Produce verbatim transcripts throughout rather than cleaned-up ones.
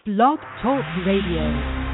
Blog Talk Radio.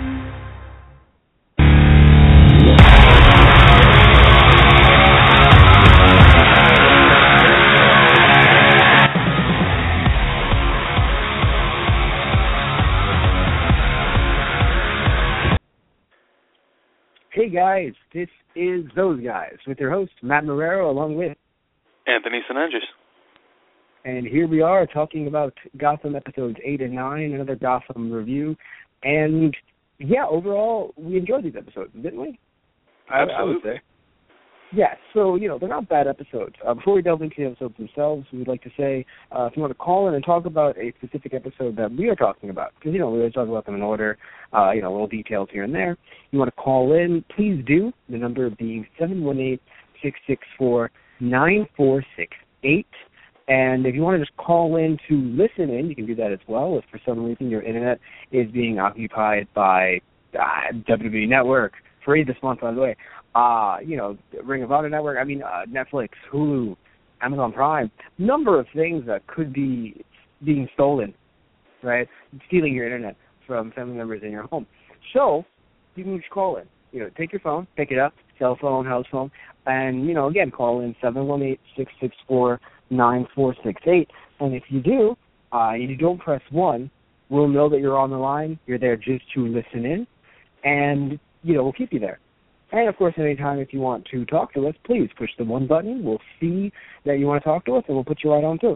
Hey guys, this is Those Guys with your host, Matt Marrero, along with Anthony Sinandris. And here we are talking about Gotham episodes eight and nine, another Gotham review. And yeah, overall, we enjoyed these episodes, didn't we? Absolutely. I, I would say. Yeah, so, you know, they're not bad episodes. Uh, before we delve into the episodes themselves, we'd like to say, uh, if you want to call in and talk about a specific episode that we are talking about, because, you know, we always talk about them in order, uh, you know, little details here and there. You want to call in, please do. The number being seven one eight, six six four, nine four six eight. And if you want to just call in to listen in, you can do that as well. If for some reason your internet is being occupied by uh, W W E Network, free this month, by the way, uh, you know, Ring of Honor Network, I mean, uh, Netflix, Hulu, Amazon Prime, number of things that could be being stolen, right, stealing your internet from family members in your home. So you can just call in. You know, take your phone, pick it up, cell phone, house phone, and, you know, again, call in seven one eight, six six four, nine four six eight. And if you do, uh, and you don't press one, we'll know that you're on the line. You're there just to listen in, and, you know, we'll keep you there. And, of course, anytime if you want to talk to us, please push the one button. We'll see that you want to talk to us, and we'll put you right on, too.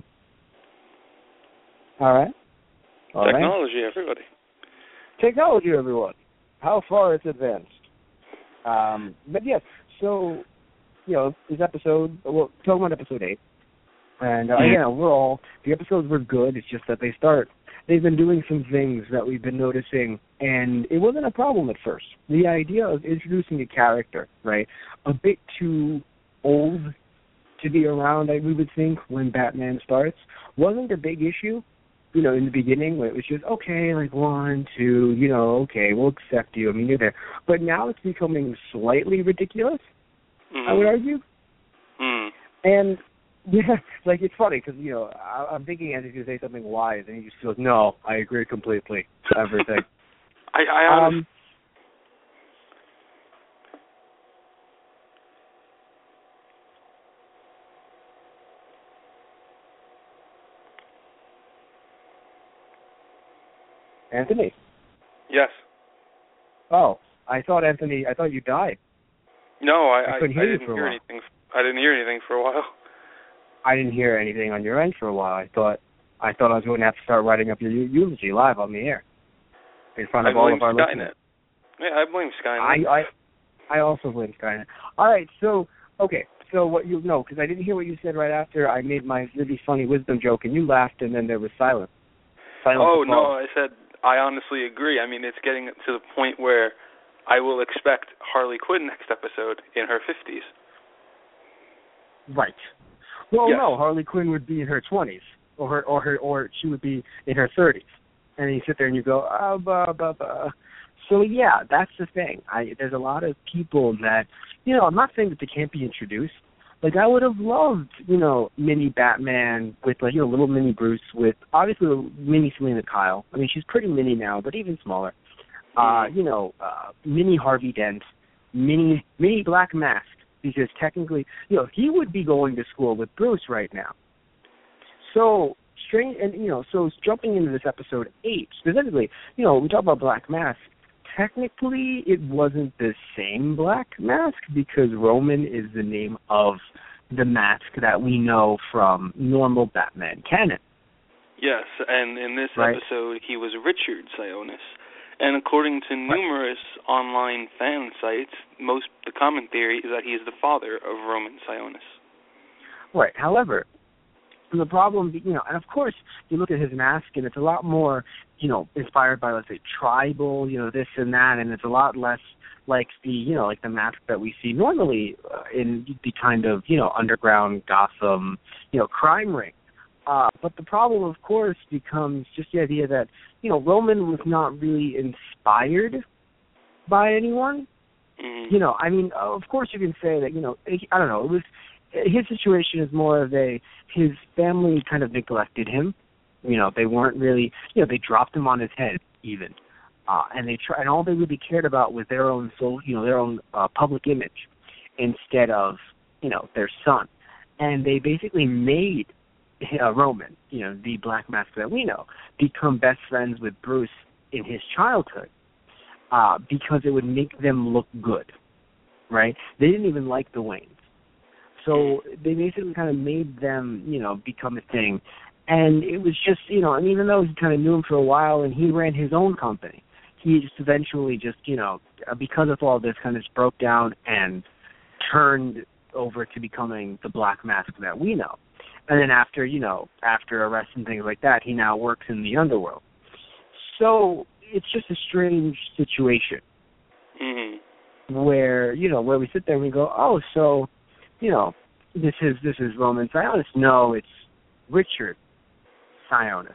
All right? All Technology, right. everybody. Technology, everyone. How far it's advanced. Um, but, yes, so, you know, this episode, well, talking about episode eight, and, uh, yeah, overall, the episodes were good. It's just that they start, they've been doing some things that we've been noticing, and it wasn't a problem at first. The idea of introducing a character, right, a bit too old to be around, I, we would think, when Batman starts, wasn't a big issue, you know, in the beginning, when it was just, okay, like one, two, you know, okay, we'll accept you, I mean, you're there. But now it's becoming slightly ridiculous, mm-hmm. I would argue. Mm. And, yeah, like, it's funny, because, you know, I, I'm thinking Andy's going to say something wise, and he just goes, no, I agree completely, everything. I, I honestly... Um, Anthony? Yes. Oh, I thought Anthony, I thought you died. No, I, I, I, couldn't I hear didn't you for a hear while. anything. I didn't hear anything for a while. I didn't hear anything on your end for a while. I thought I thought I was going to have to start writing up your eulogy live on the air in front of I all of our Skynet. listeners. Yeah, I blame Skynet. I, I I also blame Skynet. All right, so okay, so what you know, because I didn't hear what you said right after I made my really funny wisdom joke, and you laughed, and then there was silence. silence oh no, I said I honestly agree. I mean, it's getting to the point where I will expect Harley Quinn next episode in her fifties. Right. Well, yes. no, Harley Quinn would be in her twenties, or her, or her, or she would be in her thirties, and then you sit there and you go, ah, bah, bah, bah. So yeah, that's the thing. I there's a lot of people that, you know, I'm not saying that they can't be introduced. Like, I would have loved, you know, mini Batman with, like, you know, little mini Bruce with, obviously, mini Selena Kyle. I mean, she's pretty mini now, but even smaller. Uh, you know, uh, mini Harvey Dent, mini mini Black Mask, because technically, you know, he would be going to school with Bruce right now. So, strange, and, you know, so jumping into this episode eight, specifically, you know, we talk about Black Mask. Technically, it wasn't the same Black Mask because Roman is the name of the mask that we know from normal Batman canon. Yes, and in this right? episode, he was Richard Sionis. And according to numerous right. online fan sites, most the common theory is that he is the father of Roman Sionis. Right. However, the problem, you know, and of course, you look at his mask, and it's a lot more, you know, inspired by, let's say, tribal, you know, this and that, and it's a lot less like the, you know, like the mask that we see normally uh, in the kind of, you know, underground Gotham, you know, crime ring. Uh, but the problem, of course, becomes just the idea that, you know, Roman was not really inspired by anyone. Mm-hmm. You know, I mean, of course you can say that, you know, I don't know, it was, his situation is more of a, his family kind of neglected him. You know, they weren't really, you know, they dropped him on his head even, uh, and they try, and all they really cared about was their own soul, you know, their own uh, public image, instead of, you know, their son. And they basically made uh, Roman, you know, the Black Mask that we know, become best friends with Bruce in his childhood, uh, because it would make them look good, right? They didn't even like the Waynes. So they basically kind of made them, you know, become a thing. And it was just, you know, and even though he kind of knew him for a while and he ran his own company, he just eventually just, you know, because of all this, kind of just broke down and turned over to becoming the Black Mask that we know. And then after, you know, after arrests and things like that, he now works in the underworld. So it's just a strange situation mm-hmm. where, you know, where we sit there and we go, oh, so, you know, this is this is Roman Sionis. No, it's Richard Sionis.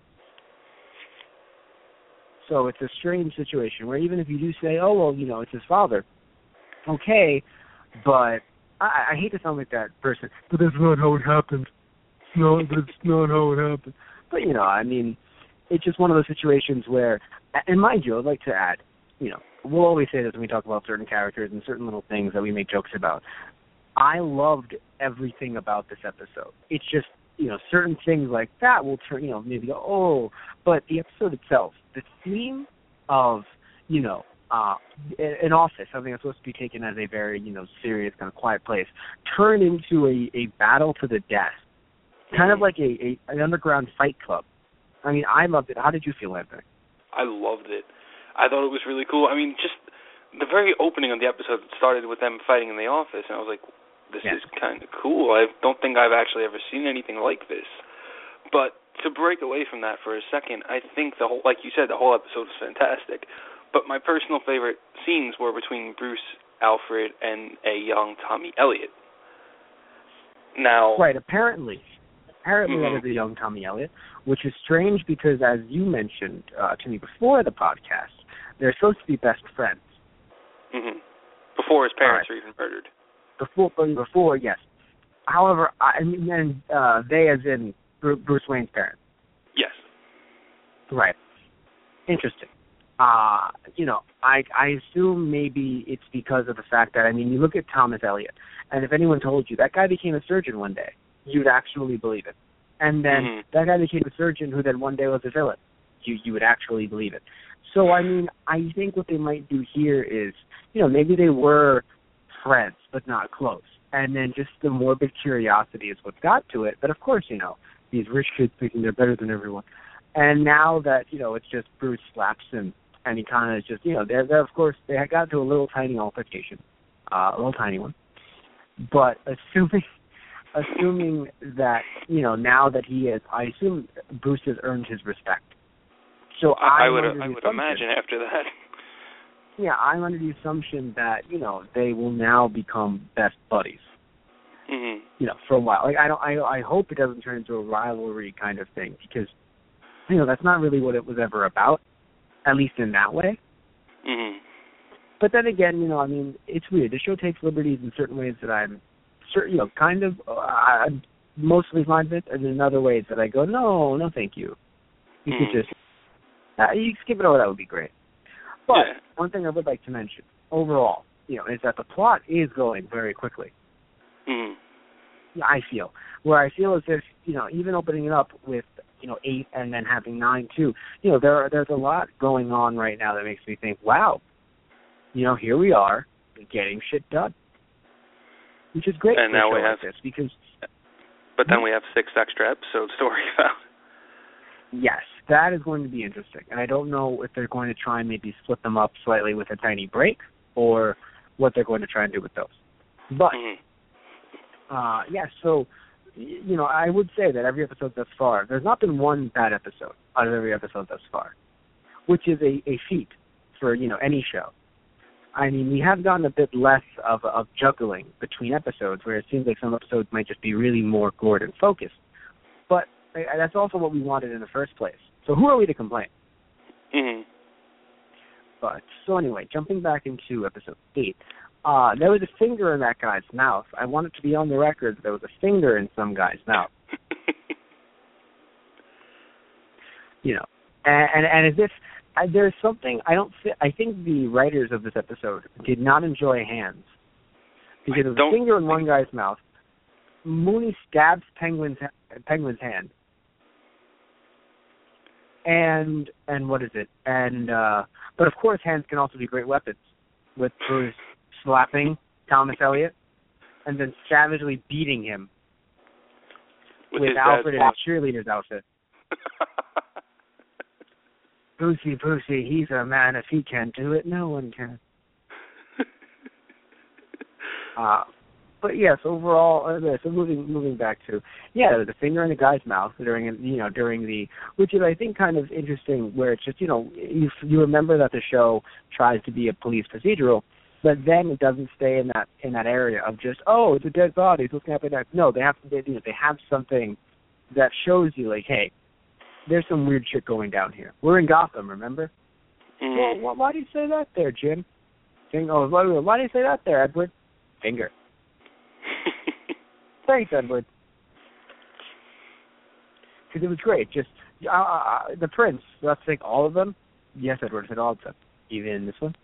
So it's a strange situation where even if you do say, oh, well, you know, it's his father, okay, but I, I hate to sound like that person, but that's not how it happened. No, that's not how it happened. But, you know, I mean, it's just one of those situations where, and mind you, I'd like to add, you know, we'll always say this when we talk about certain characters and certain little things that we make jokes about. I loved everything about this episode. It's just, you know, certain things like that will turn, you know, maybe go, oh, but the episode itself, the theme of, you know, uh, an office, something that's supposed to be taken as a very, you know, serious, kind of quiet place, turned into a, a battle to the death, kind of like a, a an underground fight club. I mean, I loved it. How did you feel, Anthony? I loved it. I thought it was really cool. I mean, just the very opening of the episode started with them fighting in the office, and I was like, this yeah. is kind of cool. I don't think I've actually ever seen anything like this. But to break away from that for a second, I think the whole, like you said, the whole episode was fantastic. But my personal favorite scenes were between Bruce, Alfred, and a young Tommy Elliott. Now, right, apparently. Apparently mm-hmm. that is a young Tommy Elliott, which is strange because, as you mentioned uh, to me before the podcast, they're supposed to be best friends. Mm-hmm. Before his parents right. were even murdered. Before, before, yes. However, I mean, and uh, they as in Bruce Wayne's parents. Yes. Right. Interesting. Uh, you know, I I assume maybe it's because of the fact that, I mean, you look at Thomas Elliot, and if anyone told you that guy became a surgeon one day, you'd actually believe it. And then mm-hmm. that guy became a surgeon who then one day was a villain. You you would actually believe it. So, I mean, I think what they might do here is, you know, maybe they were friends, but not close. And then just the morbid curiosity is what got to it. But, of course, you know, these rich kids thinking they're better than everyone. And now that, you know, it's just Bruce slaps him, and he kind of is just, you know, they're, they're, of course, they got to a little tiny altercation, uh, a little tiny one. But assuming assuming that, you know, now that he is, I assume Bruce has earned his respect. So I, I would I would imagine after that. Yeah, I'm under the assumption that, you know, they will now become best buddies. Mm-hmm. You know, for a while. Like I don't, I, I hope it doesn't turn into a rivalry kind of thing, because, you know, that's not really what it was ever about, at least in that way. Mm-hmm. But then again, you know, I mean, it's weird. The show takes liberties in certain ways that I'm, certain, you know, kind of, uh, I'm mostly fine with, and in other ways that I go, no, no, thank you. You mm-hmm. could just, uh, you skip it over. That would be great. But yeah. one thing I would like to mention overall, you know, is that the plot is going very quickly. Mm-hmm. I feel where I feel as if, you know, even opening it up with, you know, eight and then having nine too, you know, there are, there's a lot going on right now that makes me think, wow, you know, here we are getting shit done, which is great. And now we have like this because, but then we have six extra episodes to worry about. Yes, that is going to be interesting, and I don't know if they're going to try and maybe split them up slightly with a tiny break, or what they're going to try and do with those. But mm-hmm. uh, yeah, so you know, I would say that every episode thus far, there's not been one bad episode out of every episode thus far, which is a, a feat for, you know, any show. I mean, we have gotten a bit less of of juggling between episodes, where it seems like some episodes might just be really more gored and focused. But that's also what we wanted in the first place. So who are we to complain? Mm-hmm. But, so anyway, jumping back into episode eight, uh, there was a finger in that guy's mouth. I want it to be on the record that there was a finger in some guy's mouth. You know, And and, and as if uh, there's something I don't. Th- I think the writers of this episode did not enjoy hands because there's a finger in one guy's mouth. Mooney stabs Penguin's Penguin's hand. And and what is it? And uh, but of course, hands can also be great weapons. With Bruce slapping Thomas Elliot and then savagely beating him with, with Alfred in his cheerleader's outfit. Brucey, Brucey, he's a man. If he can't do it, no one can. uh, but yes, overall, uh, so moving moving back to yeah, the finger in the guy's mouth during you know during the which is I think kind of interesting where it's just you know you you remember that the show tries to be a police procedural, but then it doesn't stay in that in that area of just oh it's a dead body, it's looking up at that. No, they have to they, you know, they have something that shows you like hey, there's some weird shit going down here. We're in Gotham, remember? Mm-hmm. Well, why do you say that there, Jim? Saying, oh, why, why do you say that there, Edward? Finger. Thanks, Edward. Because it was great. Just uh, uh, the prints. Let's think all of them. Yes, Edward said all of them. Even this one.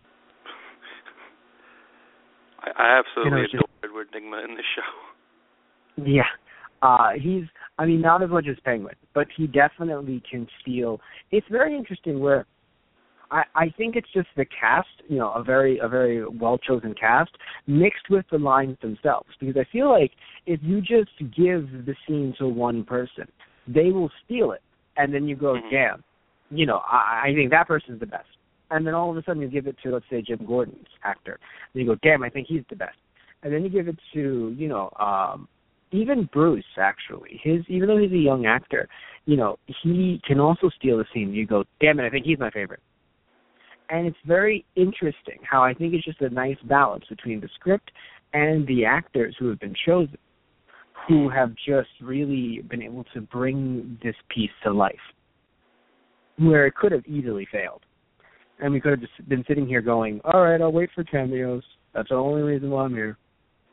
I, I absolutely you know, adore just, Edward Nygma in the show. Yeah, uh, he's. I mean, not as much as Penguin, but he definitely can steal. It's very interesting where. I, I think it's just the cast, you know, a very a very well chosen cast mixed with the lines themselves. Because I feel like if you just give the scene to one person, they will steal it, and then you go, damn, you know, I, I think that person's the best. And then all of a sudden you give it to, let's say, Jim Gordon's actor, and you go, damn, I think he's the best. And then you give it to, you know, um, even Bruce actually. His even though he's a young actor, you know, he can also steal the scene. You go, damn it, I think he's my favorite. And it's very interesting how I think it's just a nice balance between the script and the actors who have been chosen, who have just really been able to bring this piece to life, where it could have easily failed. And we could have just been sitting here going, all right, I'll wait for cameos. That's the only reason why I'm here.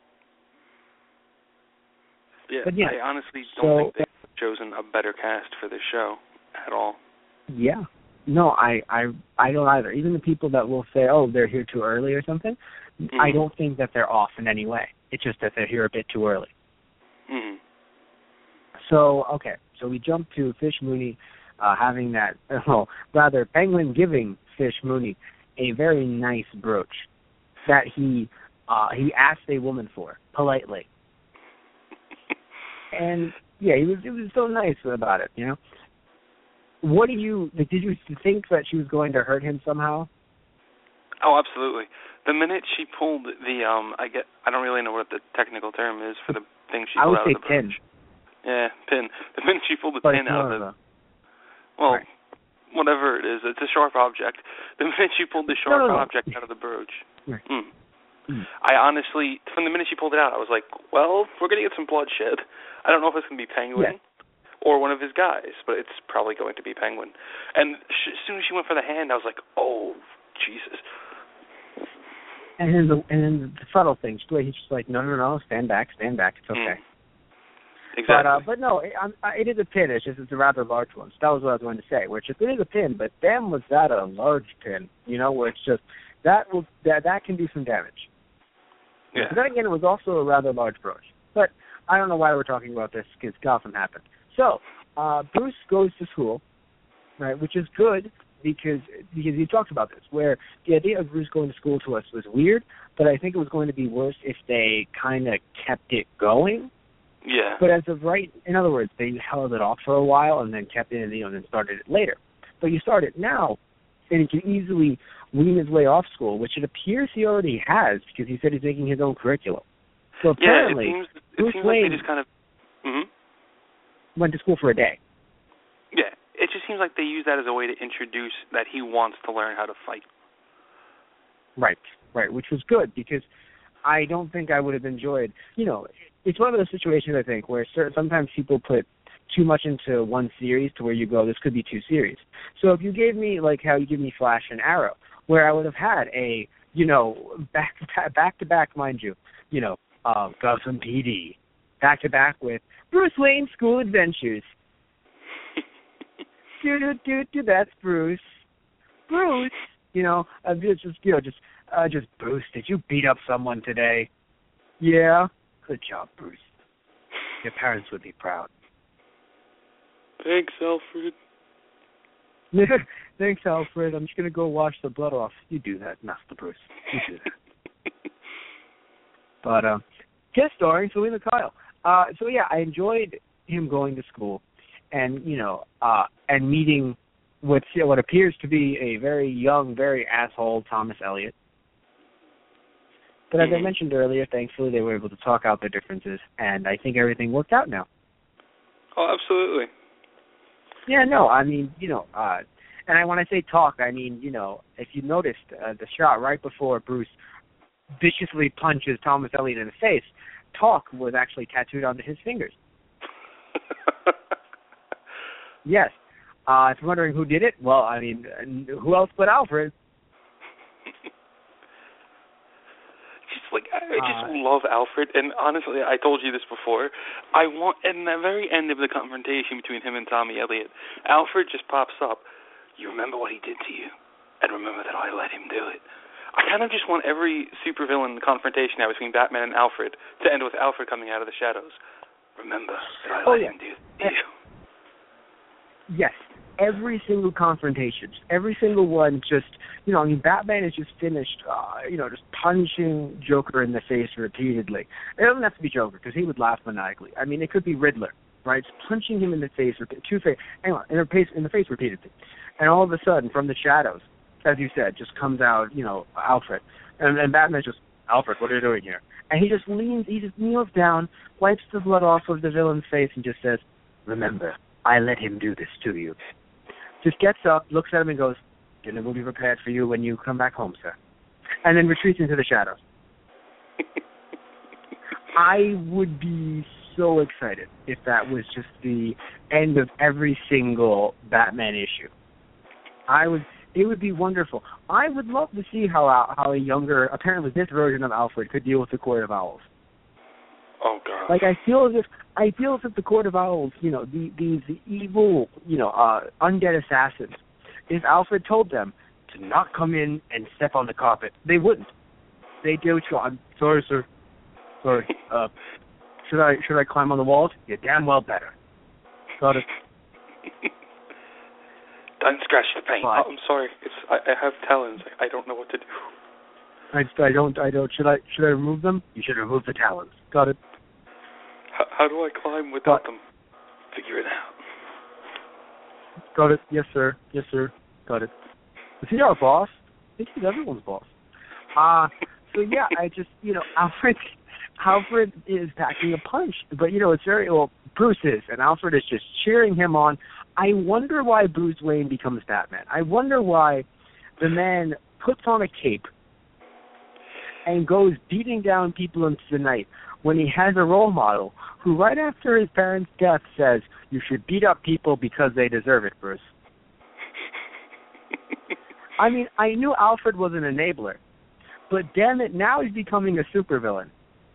Yeah, but yeah I honestly don't so, think they've chosen a better cast for this show at all. Yeah. No, I, I I don't either. Even the people that will say, oh, they're here too early or something, mm-hmm. I don't think that they're off in any way. It's just that they're here a bit too early. Mm-hmm. So, okay, so we jump to Fish Mooney uh, having that, well, rather, Penguin giving Fish Mooney a very nice brooch that he uh, he asked a woman for, politely. And, yeah, he was it was so nice about it, you know? What do you, like, did you think that she was going to hurt him somehow? Oh, absolutely. The minute she pulled the, um, I get, I don't really know what the technical term is for the thing she pulled out of the pin. brooch. Yeah, pin. The minute she pulled the but pin out of the, a... well, right. whatever it is, it's a sharp object. The minute she pulled the sharp no, no, no. object out of the brooch, right. mm, mm. I honestly, from the minute she pulled it out, I was like, well, we're going to get some bloodshed. I don't know if it's going to be Penguin. Yeah. Or one of his guys, but it's probably going to be Penguin. And sh- as soon as she went for the hand, I was like, "Oh, Jesus!" And then the and then the subtle things, the way he's just like, "No, no, no, stand back, stand back. It's okay." Mm. Exactly. But uh, but no, it, I, it is a pin. It's just it's a rather large one. So that was what I was going to say. Which it is a pin, but damn, was that a large pin? You know, where it's just that will that that can do some damage. Yeah. But then again, it was also a rather large brooch. But I don't know why we're talking about this because Gotham happened. So, uh, Bruce goes to school, right, which is good because because you talked about this, where the idea of Bruce going to school to us was weird, but I think it was going to be worse if they kind of kept it going. Yeah. But as of right, in other words, they held it off for a while and then kept it, you know, and then started it later. But you start it now, and he can easily wean his way off school, which it appears he already has because he said he's making his own curriculum. So apparently, yeah, it seems, it Bruce seems Wayne like they just kind of. Mm-hmm. went to school for a day. Yeah, it just seems like they use that as a way to introduce that he wants to learn how to fight. Right, right, which was good because I don't think I would have enjoyed, you know, it's one of those situations, I think, where certain, sometimes people put too much into one series to where you go, this could be two series. So if you gave me, like how you give me Flash and Arrow, where I would have had a, you know, back to back, to back mind you, you know, uh, Gotham P D, back to back with Bruce Wayne School Adventures. do do do do. That's Bruce. Bruce, you know, uh, just you know, just uh, just Bruce. Did you beat up someone today? Yeah. Good job, Bruce. Your parents would be proud. Thanks, Alfred. Thanks, Alfred. I'm just gonna go wash the blood off. You do that, Master Bruce. You do that. But um, guest starring Selina Kyle. Uh, so yeah, I enjoyed him going to school, and you know, uh, and meeting what what appears to be a very young, very asshole Thomas Elliot. But as I mentioned earlier, thankfully they were able to talk out their differences, and I think everything worked out now. Oh, absolutely. Yeah, no, I mean, you know, uh, and I when I say talk, I mean, you know, if you noticed uh, the shot right before Bruce viciously punches Thomas Elliot in the face, talk was actually tattooed onto his fingers. Yes. Uh, if you're wondering who did it, well, I mean, who else but Alfred? Just like I just uh, love Alfred, and honestly, I told you this before. I want, in the very end of the confrontation between him and Tommy Elliot, Alfred just pops up. You remember what he did to you, and remember that I let him do it. I kind of just want every supervillain confrontation now between Batman and Alfred to end with Alfred coming out of the shadows. Remember that I oh, let yeah. him do it to you. Yes. Every single confrontation, every single one just, you know, I mean, Batman is just finished, uh, you know, just punching Joker in the face repeatedly. It doesn't have to be Joker, because he would laugh maniacally. I mean, it could be Riddler, right? Just punching him in the face, two face, hang on, in the face, in the face repeatedly. And all of a sudden, from the shadows, as you said, just comes out, you know, Alfred. And, and Batman's just, Alfred, what are you doing here? And he just leans, he just kneels down, wipes the blood off of the villain's face, and just says, remember, I let him do this to you. Just gets up, looks at him, and goes, dinner will be prepared for you when you come back home, sir. And then retreats into the shadows. I would be so excited if that was just the end of every single Batman issue. I would. It would be wonderful. I would love to see how how a younger, apparently this version of Alfred could deal with the Court of Owls. Oh God! Like I feel as if I feel as if the Court of Owls, you know, the, these evil, you know, uh, undead assassins. If Alfred told them to not come in and step on the carpet, they wouldn't. They do. So I'm sorry, sir. Sorry. Uh, should I should I climb on the walls? You damn well better. Got it. Don't scratch the paint. Oh, I'm sorry. It's I, I have talons. I, I don't know what to do. I, I don't. I don't. Should I should I remove them? You should remove the talons. Got it. How, how do I climb without but, them? Figure it out. Got it. Yes, sir. Yes, sir. Got it. Is he our boss? I think he's everyone's boss. Uh, so, yeah, I just, you know, Alfred Alfred is packing a punch. But, you know, it's very, well, Bruce is, and Alfred is just cheering him on. I wonder why Bruce Wayne becomes Batman. I wonder why the man puts on a cape and goes beating down people into the night when he has a role model who, right after his parents' death, says, you should beat up people because they deserve it, Bruce. I mean, I knew Alfred was an enabler, but damn it, now he's becoming a supervillain.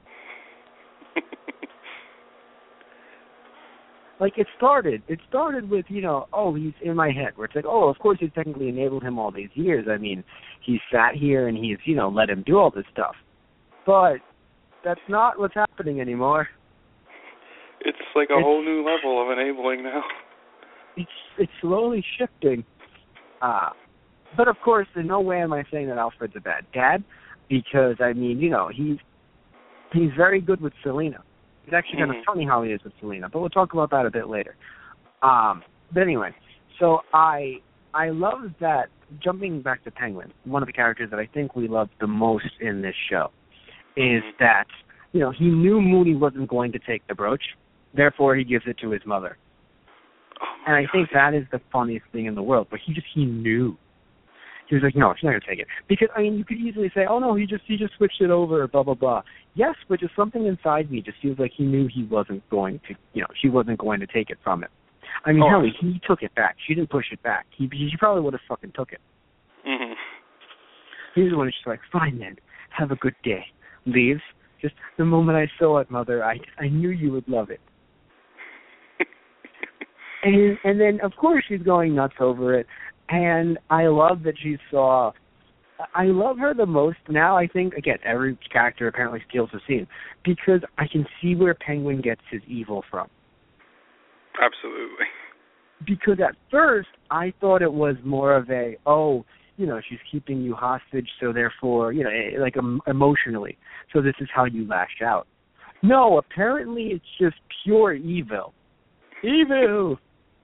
Like, it started, it started with, you know, oh, he's in my head, where it's like, oh, of course he's technically enabled him all these years. I mean, he's sat here and he's, you know, let him do all this stuff. But that's not what's happening anymore. It's like a it's, whole new level of enabling now. It's it's slowly shifting. Uh, but, of course, in no way am I saying that Alfred's a bad dad, because, I mean, you know, he's, he's very good with Selina. It's actually kind of funny how he is with Selina, but we'll talk about that a bit later. Um, but anyway, so I I love that, jumping back to Penguin, one of the characters that I think we love the most in this show is that, you know, he knew Mooney wasn't going to take the brooch, therefore he gives it to his mother. Oh and I God. think that is the funniest thing in the world, but he just, he knew. He was like, no, she's not going to take it. Because, I mean, you could easily say, oh, no, he just he just switched it over, blah, blah, blah. Yes, but just something inside me just feels like he knew he wasn't going to, you know, she wasn't going to take it from him. I mean, oh. hell, he took it back. She didn't push it back. He, she probably would have fucking took it. Mm-hmm. He's the one who's just like, fine, then, have a good day. Leaves. Just the moment I saw it, Mother, I, I knew you would love it. And and then, of course, she's going nuts over it. And I love that she saw... I love her the most now. I think, again, every character apparently steals the scene, because I can see where Penguin gets his evil from. Absolutely. Because at first, I thought it was more of a, oh, you know, she's keeping you hostage, so therefore, you know, like um, emotionally. So this is how you lash out. No, apparently it's just pure evil. Evil!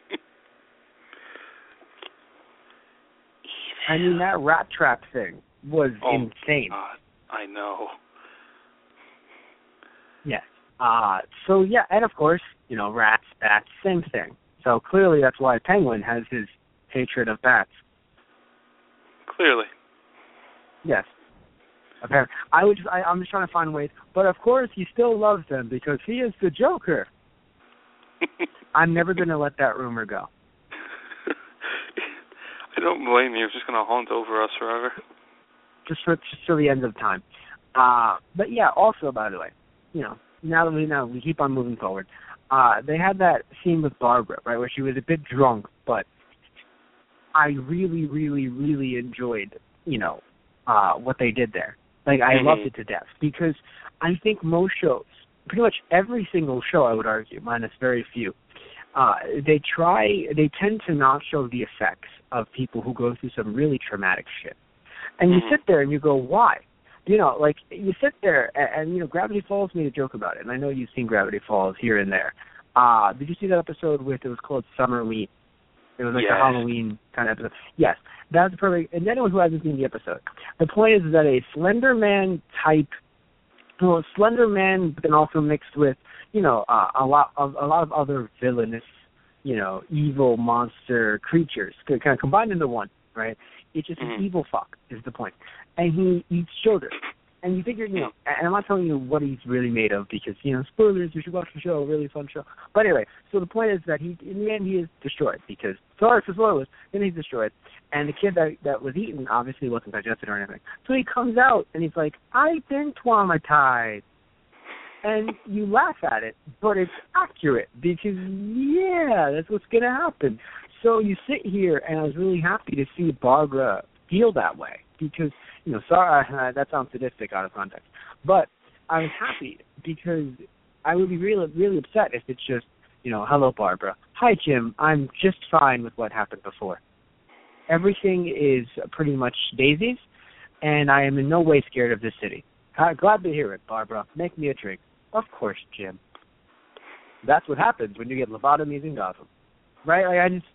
I mean, that rat trap thing was oh, insane. God, I know. Yes. Uh, so, yeah, and of course, you know, rats, bats, same thing. So clearly that's why Penguin has his hatred of bats. Clearly. Yes. Apparently. I would just, I, I'm just trying to find ways. But, of course, he still loves them because he is the Joker. I'm never going to let that rumor go. I don't blame you. It's just going to haunt over us forever. Just for just till the end of time. Uh, but yeah, also by the way, you know, now that we know we keep on moving forward. Uh, they had that scene with Barbara, right, where she was a bit drunk, but I really, really, really enjoyed, you know, uh, what they did there. Like I mm-hmm. loved it to death because I think most shows, pretty much every single show, I would argue, minus very few. Uh, they try, they tend to not show the effects of people who go through some really traumatic shit. And you sit there and you go, why? You know, like, you sit there and, and, you know, Gravity Falls made a joke about it. And I know you've seen Gravity Falls here and there. Uh, did you see that episode with, it was called Summer Lean? It was like yes. a Halloween kind of episode. Yes, that was the perfect, and anyone who hasn't seen the episode. The point is that a Slender Man type, well, Slender Man, but then also mixed with, you know, uh, a lot of a lot of other villainous, you know, evil monster creatures, kind of combined into one, right? It's just mm-hmm. an evil fuck is the point, and he eats children. And you figure, you know, and I'm not telling you what he's really made of because, you know, spoilers, you should watch the show, really fun show. But anyway, so the point is that he, in the end, he is destroyed because, sorry for spoilers, then he's destroyed. And the kid that that was eaten obviously wasn't digested or anything. So he comes out and he's like, I've been traumatized. And you laugh at it, but it's accurate because, yeah, that's what's going to happen. So you sit here, and I was really happy to see Barbara feel that way because, you know, sorry, uh, that sounds sadistic out of context. But I was happy because I would be really, really upset if it's just, you know, hello, Barbara. Hi, Jim. I'm just fine with what happened before. Everything is pretty much daisies, and I am in no way scared of this city. Uh, glad to hear it, Barbara. Make me a drink. Of course, Jim. That's what happens when you get lobotomies in Gotham. Right? Like, I just...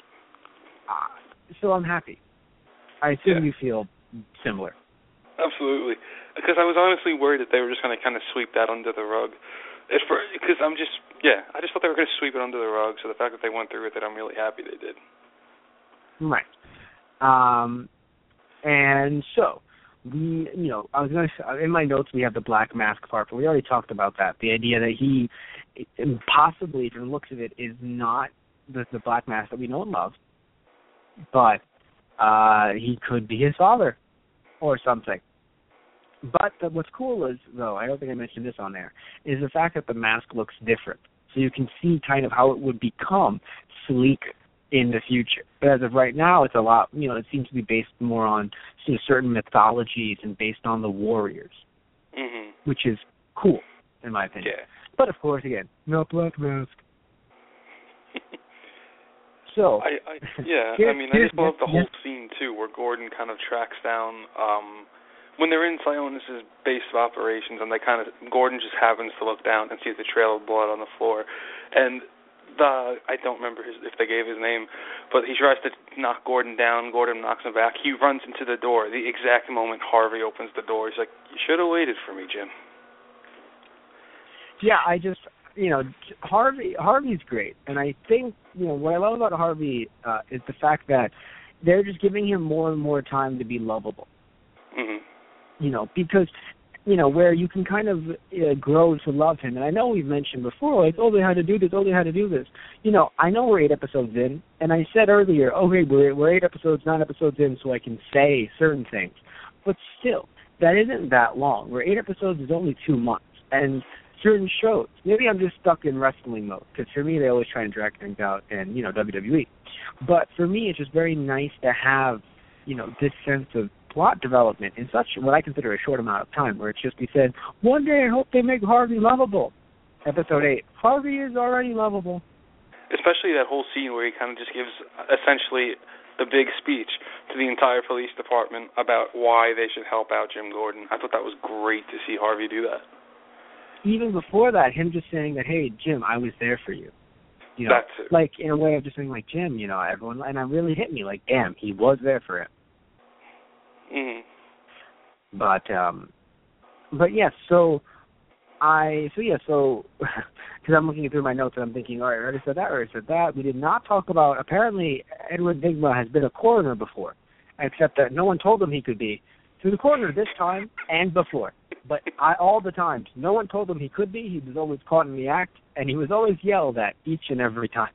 Uh, so I'm happy. I assume yeah. you feel similar. Absolutely. Because I was honestly worried that they were just going to kind of sweep that under the rug. Because I'm just... Yeah, I just thought they were going to sweep it under the rug, so the fact that they went through with it, I'm really happy they did. Right. Um, and so... We, you know, I was going to, in my notes we have the black mask part, but we already talked about that. The idea that he, possibly, from the looks of it, is not the, the black mask that we know and love, but uh, he could be his father or something. But the, what's cool is, though, I don't think I mentioned this on there, is the fact that the mask looks different. So you can see kind of how it would become sleek in the future. But as of right now, it's a lot, you know, it seems to be based more on, you know, certain mythologies and based on the warriors, mm-hmm. which is cool, in my opinion. Yeah. But, of course, again, no black mask. so. I, I Yeah, I mean, I just love the whole scene, too, where Gordon kind of tracks down, um, when they're in Sionis' base of operations, and they kind of, Gordon just happens to look down and sees the trail of blood on the floor. And The, I don't remember his, if they gave his name, but he tries to knock Gordon down. Gordon knocks him back. He runs into the door. The exact moment Harvey opens the door, he's like, you should have waited for me, Jim. Yeah, I just, you know, Harvey, Harvey's great. And I think, you know, what I love about Harvey uh, is the fact that they're just giving him more and more time to be lovable. Mm-hmm. You know, because... you know, where you can kind of uh, grow to love him. And I know we've mentioned before, like, oh, they had to do this, oh, they had to do this. You know, I know we're eight episodes in, and I said earlier, okay, we're, we're eight episodes, nine episodes in, so I can say certain things. But still, that isn't that long. We're eight episodes is only two months. And certain shows. Maybe I'm just stuck in wrestling mode, because for me, they always try and drag things out in, you know, W W E. But for me, it's just very nice to have, you know, this sense of plot development in such what I consider a short amount of time, where it's just we said, one day I hope they make Harvey lovable. Episode eight, Harvey is already lovable. Especially that whole scene where he kind of just gives essentially the big speech to the entire police department about why they should help out Jim Gordon. I thought that was great to see Harvey do that. Even before that, him just saying that, hey, Jim, I was there for you. You know, That's it. Like, in a way of just saying, like, Jim, you know, everyone, and it really hit me, like, damn, he was there for him. Mm-hmm. But, um, but yes, yeah, so I, so yeah, so, because I'm looking through my notes and I'm thinking, all right, I already said that, I already said that. We did not talk about, apparently, Edward Nygma has been a coroner before, except that no one told him he could be. He was a coroner this time and before. But I, all the times, no one told him he could be. He was always caught in the act, and he was always yelled at each and every time.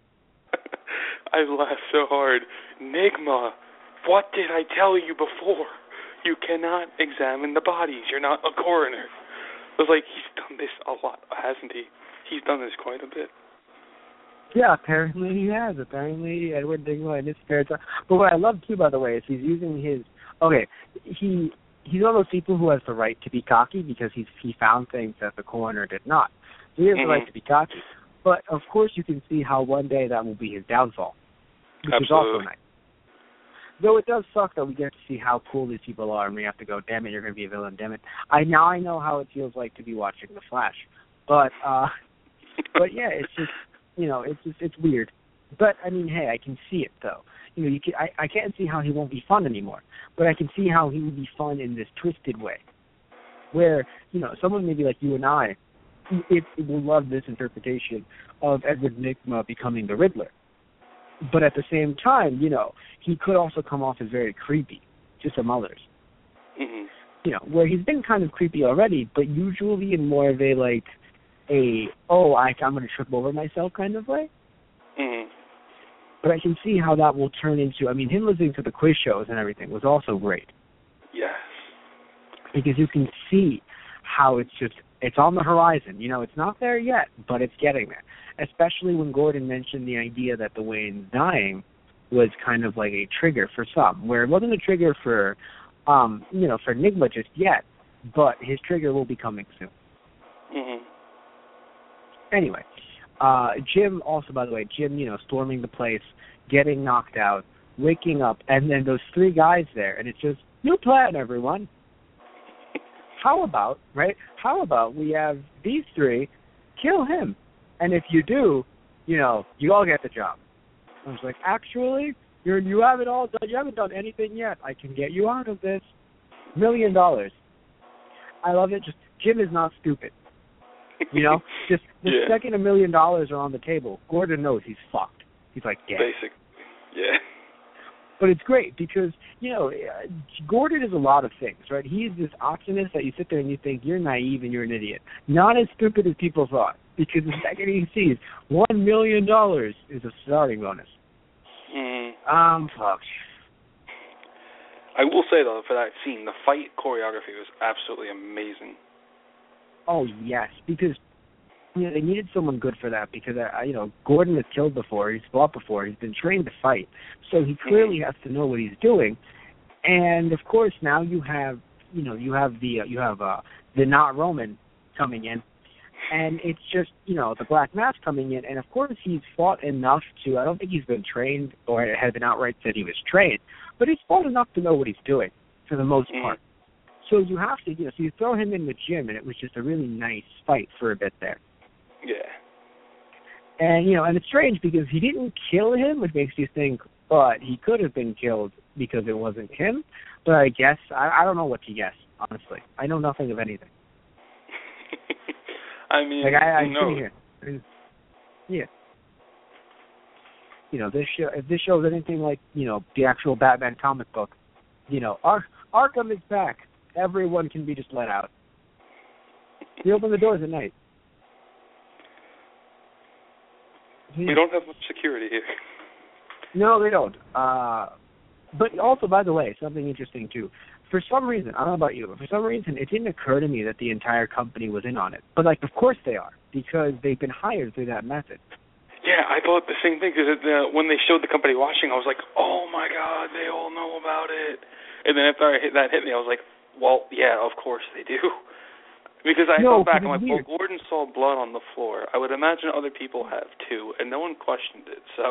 I laughed so hard. Nygma, what did I tell you before? You cannot examine the bodies. You're not a coroner. It was like, he's done this a lot, hasn't he? He's done this quite a bit. Yeah, apparently he has. Apparently Edward Nygma in his spare time. But what I love, too, by the way, is he's using his... Okay, he... He's one of those people who has the right to be cocky because he's he found things that the coroner did not. So he has mm-hmm. the right to be cocky. But, of course, you can see how one day that will be his downfall, which Absolutely. is also nice. Though it does suck that we get to see how cool these people are and we have to go, damn it, you're going to be a villain, damn it. I Now I know how it feels like to be watching The Flash. But, uh, but yeah, it's just, you know, it's just, it's weird. But, I mean, hey, I can see it, though. You know, you can, I, I can't see how he won't be fun anymore, but I can see how he would be fun in this twisted way, where, you know, someone maybe like you and I, it, it will love this interpretation of Edward Nygma becoming the Riddler. But at the same time, you know, he could also come off as very creepy to some others. Mm-hmm. You know, where he's been kind of creepy already, but usually in more of a, like, a, oh, I, I'm going to trip over myself kind of way. Mm-hmm. But I can see how that will turn into, I mean, him listening to the quiz shows and everything was also great. Yes. Because you can see how it's just, it's on the horizon. You know, it's not there yet, but it's getting there. Especially when Gordon mentioned the idea that the Wayne's dying was kind of like a trigger for some, where it wasn't a trigger for, um, you know, for Nygma just yet, but his trigger will be coming soon. Mm-hmm. Anyway. Uh, Jim also, by the way, Jim, you know, storming the place, getting knocked out, waking up, and then those three guys there, and it's just, new plan, everyone. How about, right, how about we have these three kill him? And if you do, you know, you all get the job. I was like, actually, you're, you haven't all done, you haven't done anything yet. I can get you out of this. Million dollars. I love it. Just, Jim is not stupid. You know, just the yeah. second a million dollars are on the table, Gordon knows he's fucked. He's like, yeah. Basic. Yeah. But it's great because, you know, uh, Gordon is a lot of things, right? He's this optimist that you sit there and you think you're naive and you're an idiot. Not as stupid as people thought, because the second he sees one million dollars is a starting bonus. Mm-hmm. Um, fuck. I will say, though, for that scene, the fight choreography was absolutely amazing. Oh, yes, because, you know, they needed someone good for that because, uh, you know, Gordon has killed before, he's fought before, he's been trained to fight, so he clearly has to know what he's doing. And, of course, now you have, you know, you have the, uh, you have uh, the not Roman coming in, and it's just, you know, the Black Mask coming in, and, of course, he's fought enough to, I don't think he's been trained or had been outright said he was trained, but he's fought enough to know what he's doing, for the most part. So you have to, you know, so you throw him in with Jim, and it was just a really nice fight for a bit there. Yeah. And, you know, and it's strange because he didn't kill him, which makes you think, but he could have been killed because it wasn't him. But I guess, I, I don't know what to guess, honestly. I know nothing of anything. I mean, like, I, I'm no. sitting here. I mean, yeah. You know, this show, if this show is anything like, you know, the actual Batman comic book, you know, Ar- Arkham is back. Everyone can be just let out. You open the doors at night. We don't have much security here. No, they don't. Uh, But also, by the way, something interesting too. For some reason, I don't know about you, but for some reason, it didn't occur to me that the entire company was in on it. But like, of course they are, because they've been hired through that method. Yeah, I thought the same thing, because uh, when they showed the company watching, I was like, oh my God, they all know about it. And then after I hit, that hit me, I was like, well, yeah, of course they do. Because I no, thought back, I'm like, weird. well, Gordon saw blood on the floor. I would imagine other people have too, and no one questioned it, so.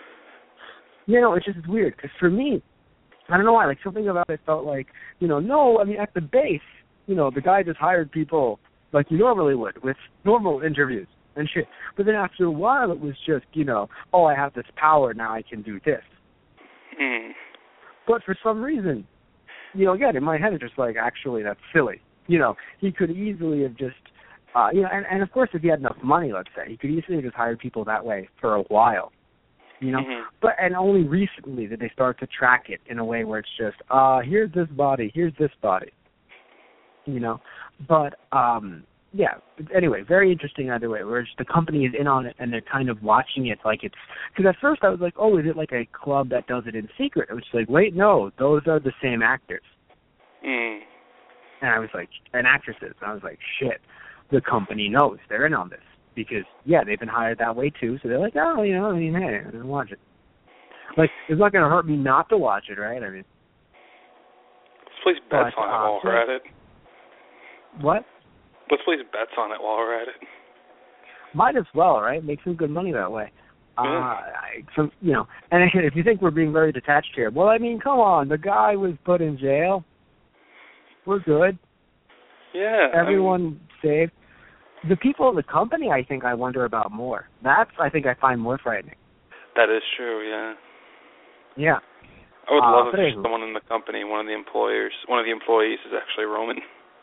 You know, it's just weird, because for me, I don't know why, like, something about it felt like, you know, no, I mean, at the base, you know, the guy just hired people like you normally would, with normal interviews and shit. But then after a while, it was just, you know, oh, I have this power, now I can do this. Mm. But for some reason, you know, again, in my head, it's just like, actually, that's silly. You know, he could easily have just, uh, you know, and, and of course, if he had enough money, let's say, he could easily have just hired people that way for a while. You know, mm-hmm. but and only recently did they start to track it in a way where it's just, uh, here's this body, here's this body. You know, but um, yeah. Anyway, very interesting either way. Where just the company is in on it and they're kind of watching it like it's. Because at first I was like, oh, is it like a club that does it in secret? It was like, wait, no, those are the same actors. Mm. And I was like, and actresses. And I was like, shit, the company knows they're in on this. Because, yeah, they've been hired that way, too. So they're like, oh, you know, I mean, hey, I'm going to watch it. Like, it's not going to hurt me not to watch it, right? I mean. Let's place bets but, on it uh, while we're at it. What? Let's place bets on it while we're at it. Might as well, right? Make some good money that way. Yeah. Uh, I, some, you know, and if you think we're being very detached here, well, I mean, come on. The guy was put in jail. We're good. Yeah. Everyone I mean, saved. The people in the company, I think I wonder about more. That's, I think, I find more frightening. That is true, yeah. Yeah. I would uh, love if someone in the company, one of the employers, one of the employees is actually Roman.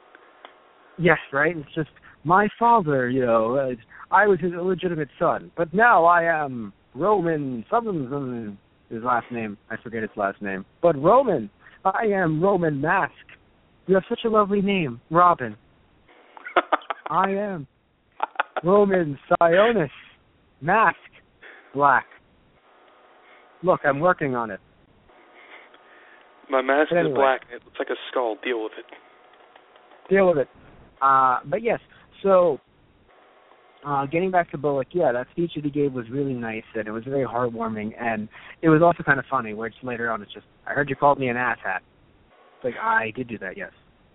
Yes, right? It's just, my father, you know, uh, I was his illegitimate son, but now I am Roman, something, his last name, I forget his last name, but Roman, I am Roman Mask. You have such a lovely name, Robin. I am Roman Sionis, Mask, Black. Look, I'm working on it. My mask anyway, is black. It looks like a skull. Deal with it. Deal with it. Uh, but yes, so uh, getting back to Bullock, yeah, that speech that he gave was really nice, and it was very heartwarming, and it was also kind of funny, where it's later on, it's just, I heard you called me an asshat. It's like, I did do that, yes.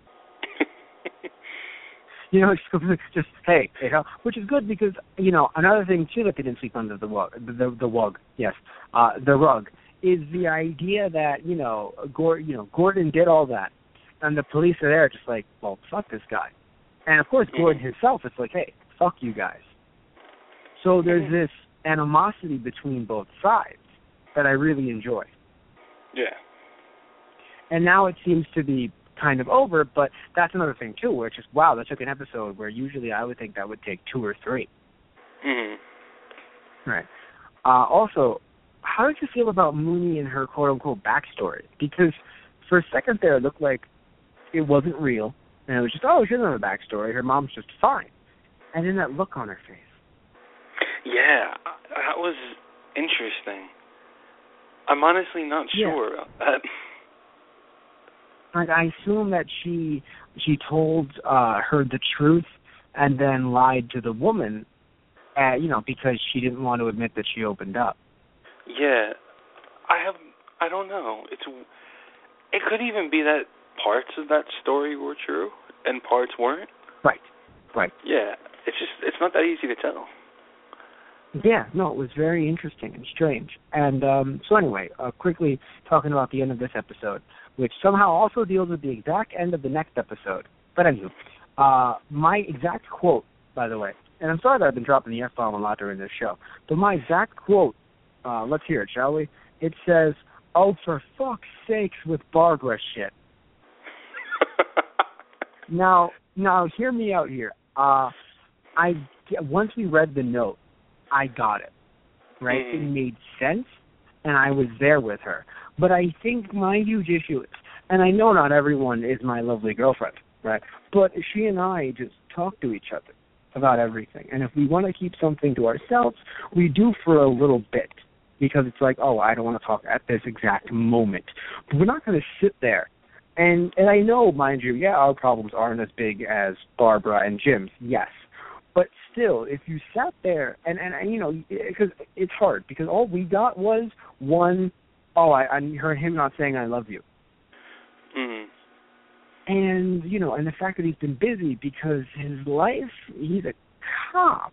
You know, it's just, hey, you know, which is good because, you know, another thing, too, that they didn't sweep under the rug, the, the, the rug, yes, uh, the rug, is the idea that, you know, Gor- you know, Gordon did all that, and the police are there just like, well, fuck this guy. And, of course, Gordon himself is like, hey, fuck you guys. So there's this animosity between both sides that I really enjoy. Yeah. And now it seems to be kind of over, but that's another thing, too, where it's just, wow, that took an episode where usually I would think that would take two or three. Mm-hmm. Right. Uh, also, how did you feel about Mooney and her quote-unquote backstory? Because for a second there, it looked like it wasn't real, and it was just, oh, she doesn't have a backstory. Her mom's just fine. And then that look on her face. Yeah, that was interesting. I'm honestly not sure yeah. about that. Like, I assume that she she told uh, her the truth and then lied to the woman, uh, you know, because she didn't want to admit that she opened up. Yeah, I have. I don't know. It's. It could even be that parts of that story were true and parts weren't. Right. Right. Yeah, it's just it's not that easy to tell. Yeah, no, it was very interesting and strange. And um, so anyway, uh, quickly talking about the end of this episode, which somehow also deals with the exact end of the next episode. But anyway, uh, my exact quote, by the way, and I'm sorry that I've been dropping the F-bomb a lot during this show, but my exact quote, uh, let's hear it, shall we? It says, oh, for fuck's sakes with Barbara shit. now, now, hear me out here. Uh, I, once we read the note, I got it, right? Mm. It made sense, and I was there with her. But I think my huge issue is, and I know not everyone is my lovely girlfriend, right? But she and I just talk to each other about everything. And if we want to keep something to ourselves, we do for a little bit, because it's like, oh, I don't want to talk at this exact moment. But we're not going to sit there. And and I know, mind you, yeah, our problems aren't as big as Barbara and Jim's, yes. But still, if you sat there, and, and you know, because it's hard, because all we got was one, oh, I, I heard him not saying I love you. Mm-hmm. And, you know, and the fact that he's been busy because his life, he's a cop.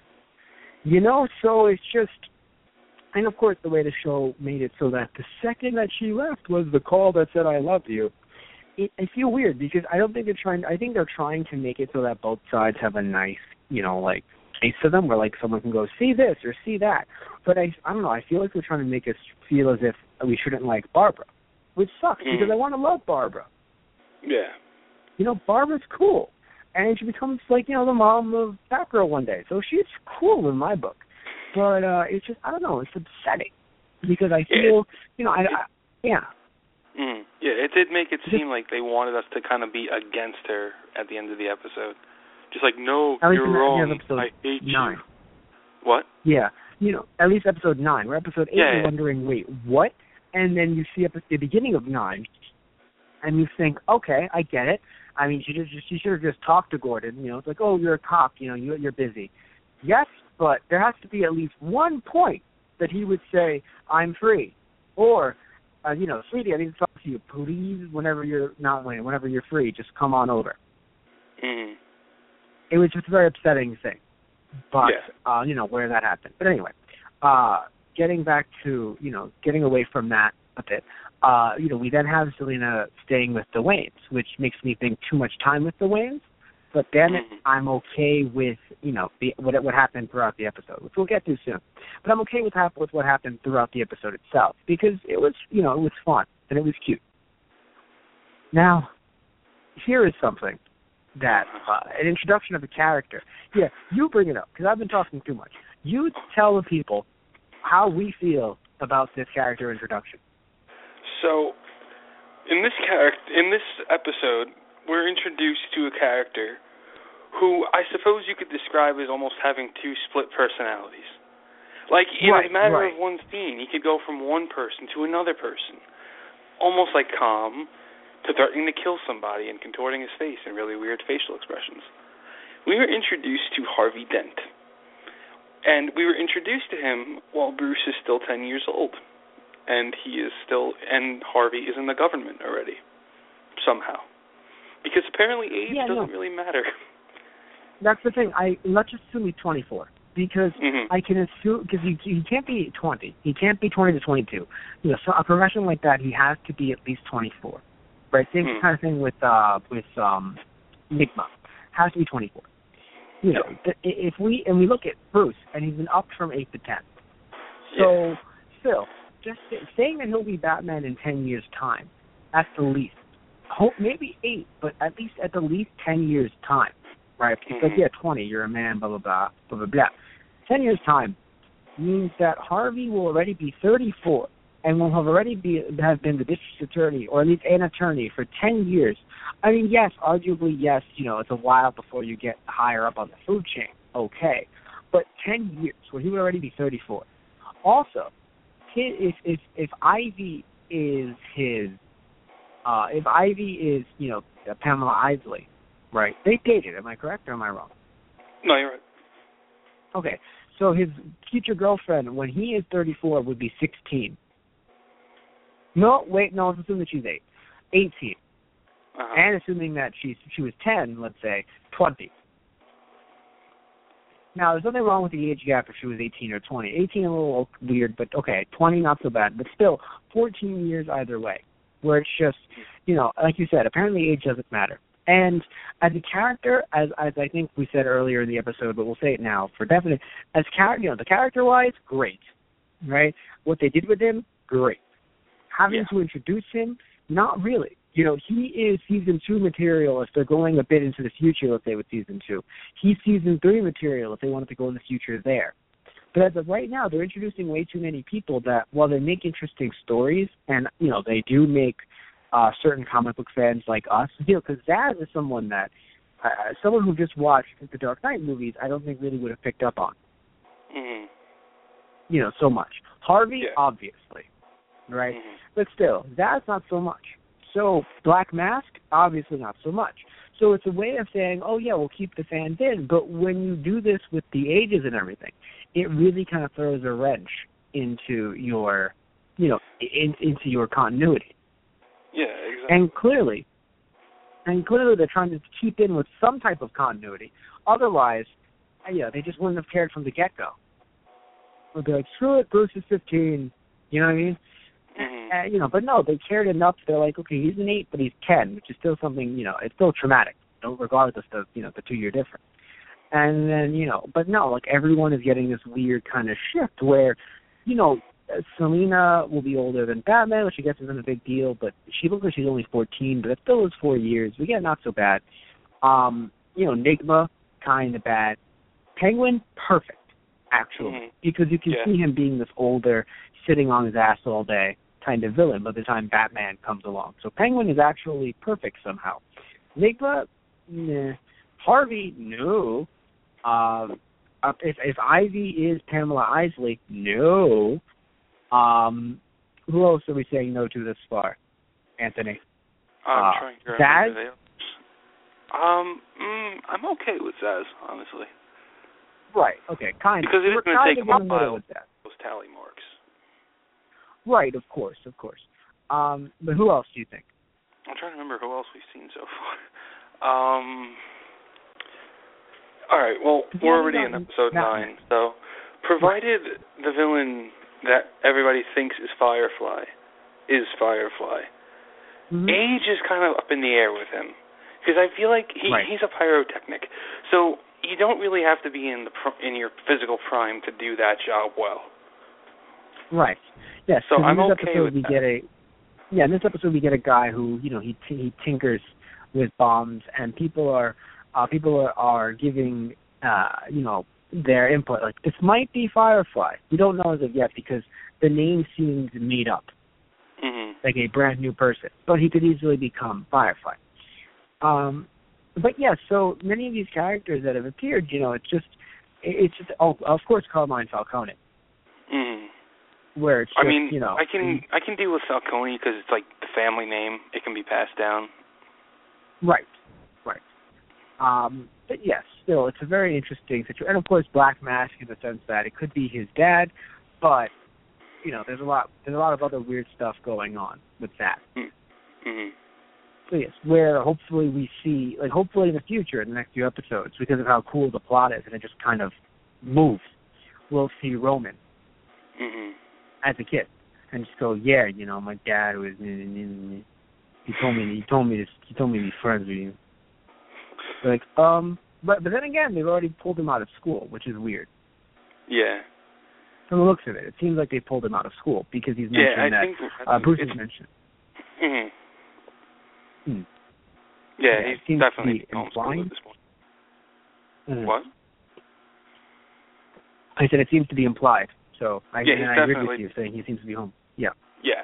You know, so it's just, and of course the way the show made it so that the second that she left was the call that said I love you. It, I feel weird because I don't think they're trying, I think they're trying to make it so that both sides have a nice, you know, like, case to them where, like, someone can go, see this or see that. But I, I don't know, I feel like they're trying to make us feel as if we shouldn't like Barbara, which sucks mm. because I want to love Barbara. Yeah. You know, Barbara's cool. And she becomes, like, you know, the mom of Batgirl one day. So she's cool in my book. But uh, it's just, I don't know, it's upsetting. Because I feel, yeah, you know, I, I yeah. Mm, yeah, it did make it seem like they wanted us to kind of be against her at the end of the episode. Just like, no, at you're wrong, episode I hate nine. you. What? Yeah, you know, at least episode nine. Where episode eight, yeah, you're yeah. wondering, wait, what? And then you see at the beginning of nine, and you think, okay, I get it. I mean, she just she should have just talked to Gordon. You know, it's like, oh, you're a cop. You know, you, you're busy. Yes, but there has to be at least one point that he would say, I'm free. Or, uh, you know, sweetie, I need to talk to you. Please, whenever you're not winning, whenever you're free, just come on over. Mm-hmm. It was just a very upsetting thing. But, yeah. uh, you know, where that happened. But anyway, uh, getting back to, you know, getting away from that a bit, uh, you know, we then have Selena staying with the Waynes, which makes me think too much time with the Waynes. But then mm-hmm. I'm okay with, you know, the, what what happened throughout the episode, which we'll get to soon. But I'm okay with, hap- with what happened throughout the episode itself because it was, you know, it was fun and it was cute. Now, here is something that, uh, an introduction of a character. Yeah, you bring it up because I've been talking too much. You tell the people how we feel about this character introduction. So, in this character, in this episode, we're introduced to a character who I suppose you could describe as almost having two split personalities. Like, in right, a matter right. of one scene, he could go from one person to another person, almost like calm to threatening to kill somebody and contorting his face in really weird facial expressions. We were introduced to Harvey Dent, and we were introduced to him while Bruce is still ten years old, and he is still, and Harvey is in the government already, somehow. Because apparently age yeah, doesn't no. really matter. That's the thing. I let's just assume he's twenty-four because mm-hmm. I can assume because he he can't be twenty. He can't be twenty to twenty-two. You know, so a profession like that, he has to be at least twenty-four. Right? Same mm-hmm. kind of thing with uh with um Nigma. Has to be twenty-four. You know, yeah. if we and we look at Bruce and he's been upped from eight to ten. So yeah. still, just saying that he'll be Batman in ten years' time, that's the least. Hope maybe eight, but at least at the least ten years time, right? Because mm-hmm. yeah, twenty, you're a man, blah blah blah, blah blah blah. Ten years time means that Harvey will already be thirty-four and will have already be have been the district attorney or at least an attorney for ten years. I mean, yes, arguably, yes, you know, it's a while before you get higher up on the food chain, okay, but ten years where he would already be thirty-four. Also, if if if Ivy is his. Uh, if Ivy is, you know, Pamela Isley, right? They dated, am I correct or am I wrong? No, you're right. Okay, so his future girlfriend, when he is thirty-four, would be sixteen. No, wait, no, let's assume that she's eight. eighteen. Uh-huh. And assuming that she's, she was ten, let's say, twenty. Now, there's nothing wrong with the age gap if she was eighteen or twenty. eighteen a little weird, but okay, twenty not so bad. But still, fourteen years either way. Where it's just, you know, like you said, apparently age doesn't matter. And as a character, as as I think we said earlier in the episode, but we'll say it now for definite, as character, you know, the character-wise, great, right? What they did with him, great. Having yeah. to introduce him, not really. You know, he is season two material if they're going a bit into the future, let's say with season two. He's season three material if they wanted to go in the future there. But as of right now, they're introducing way too many people that, while they make interesting stories, and, you know, they do make uh, certain comic book fans like us, you know, because Zaz is someone that, uh, someone who just watched the Dark Knight movies, I don't think really would have picked up on. Mm-hmm. you know, so much. Harvey, yeah. obviously, right? Mm-hmm. But still, Zsasz, not so much. So Black Mask, obviously not so much. So it's a way of saying, oh, yeah, we'll keep the fans in. But when you do this with the ages and everything, it really kind of throws a wrench into your, you know, in, into your continuity. Yeah, exactly. And clearly, and clearly they're trying to keep in with some type of continuity. Otherwise, yeah, they just wouldn't have cared from the get-go. They'd be like, screw it, Bruce is fifteen. You know what I mean? Mm-hmm. Uh, you know, but no, they cared enough. They're like, okay, he's an eight, but he's ten, which is still something, you know, it's still traumatic, you know, regardless of, you know, the two-year difference. And then, you know, but no, like everyone is getting this weird kind of shift where, you know, Selina will be older than Batman, which I guess isn't a big deal, but she looks like she's only fourteen, but it still is four years. We get not so bad. Um, you know, Nigma, kind of bad. Penguin, perfect, actually, mm-hmm. because you can yeah. see him being this older, sitting on his ass all day kind of villain by the time Batman comes along. So Penguin is actually perfect somehow. Nigma, nah. Harvey, no. Um, if, if Ivy is Pamela Isley, no. Um, who else are we saying no to this far, Anthony? I'm uh, trying to Zsasz? remember. Um, mm, I'm okay with Zsasz, honestly. Right. Okay. Kind because of. Because it is going to take him a while with that. Those tally marks. Right. Of course. Of course. Um, but who else do you think? I'm trying to remember who else we've seen so far. Um. All right. Well, we're already in episode nine, so provided right. the villain that everybody thinks is Firefly is Firefly, mm-hmm. age is kind of up in the air with him because I feel like he, right. he's a pyrotechnic, so you don't really have to be in the in your physical prime to do that job well. Right. Yes. So I'm in this okay episode with we that. Get a, yeah, in this episode we get a guy who you know he t- he tinkers with bombs, and people are uh, people are, are giving uh, you know their input. Like this might be Firefly. We don't know as of yet because the name seems made up, mm-hmm. like a brand new person. But he could easily become Firefly. Um, but yeah, so many of these characters that have appeared, you know, it's just it's just oh, of course Carmine Falcone. Mm-hmm. Where it's just, I mean, you know, I can I can deal with Falcone because it's like the family name; it can be passed down. Right, right. Um, but yes, still, it's a very interesting situation. And of course, Black Mask in the sense that it could be his dad, but you know, there's a lot there's a lot of other weird stuff going on with that. Mm-hmm. So yes, where hopefully we see, like hopefully in the future, in the next few episodes, because of how cool the plot is, and it just kind of moves, we'll see Roman. Mm-hmm. As a kid, and just go, yeah, you know, my dad was, he told me, he told me to, he told me to be friends with you. Like, um, but but then again, they've already pulled him out of school, which is weird. Yeah. From the looks of it, it seems like they pulled him out of school because he's mentioned yeah, I that think, I uh, think Bruce has mentioned. Mm-hmm. Hmm. Yeah, yeah, he's definitely implying. At this point. Mm-hmm. What? I said it seems to be implied. So I, yeah, and I agree with you saying he seems to be home. Yeah. Yeah.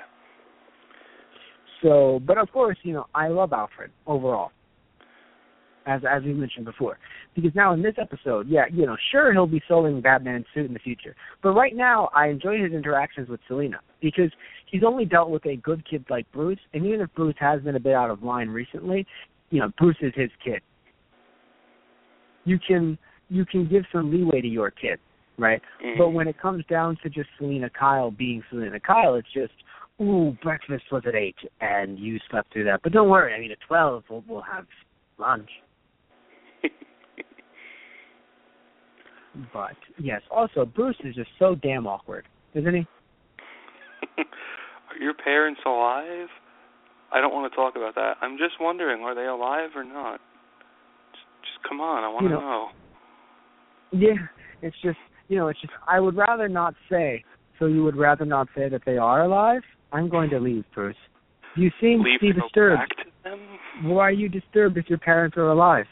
So, but of course, you know, I love Alfred overall, as as we mentioned before, because now in this episode, yeah, you know, sure he'll be sewing Batman's suit in the future, but right now I enjoy his interactions with Selina because he's only dealt with a good kid like Bruce, and even if Bruce has been a bit out of line recently, you know, Bruce is his kid. You can you can give some leeway to your kid. Right? Mm-hmm. But when it comes down to just Selina Kyle being Selina Kyle, it's just, ooh, breakfast was at eight, and you slept through that. But don't worry, I mean, at twelve, we'll, we'll have lunch. But, yes, also, Bruce is just so damn awkward, isn't he? Are your parents alive? I don't want to talk about that. I'm just wondering, are they alive or not? Just, just come on, I want you to know, know. Yeah, it's just, you know, it's just, I would rather not say, so you would rather not say that they are alive? I'm going to leave, Bruce. You seem leave to be to disturbed. Back to them? Why are you disturbed if your parents are alive?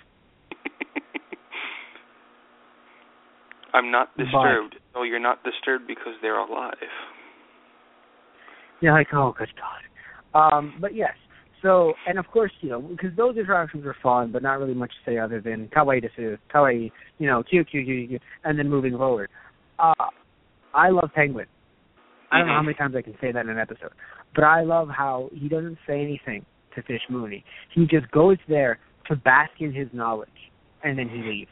I'm not disturbed. But, oh, you're not disturbed because they're alive. Yeah, like, oh, good God. Um, but yes, so, and of course, you know, because those interactions were fun, but not really much to say other than kawaii desu, kawaii, you know, cute, cute, cute, cute, and then moving forward. Uh, I love Penguin. I don't mm-hmm. know how many times I can say that in an episode, but I love how he doesn't say anything to Fish Mooney. He just goes there to bask in his knowledge, and then he leaves.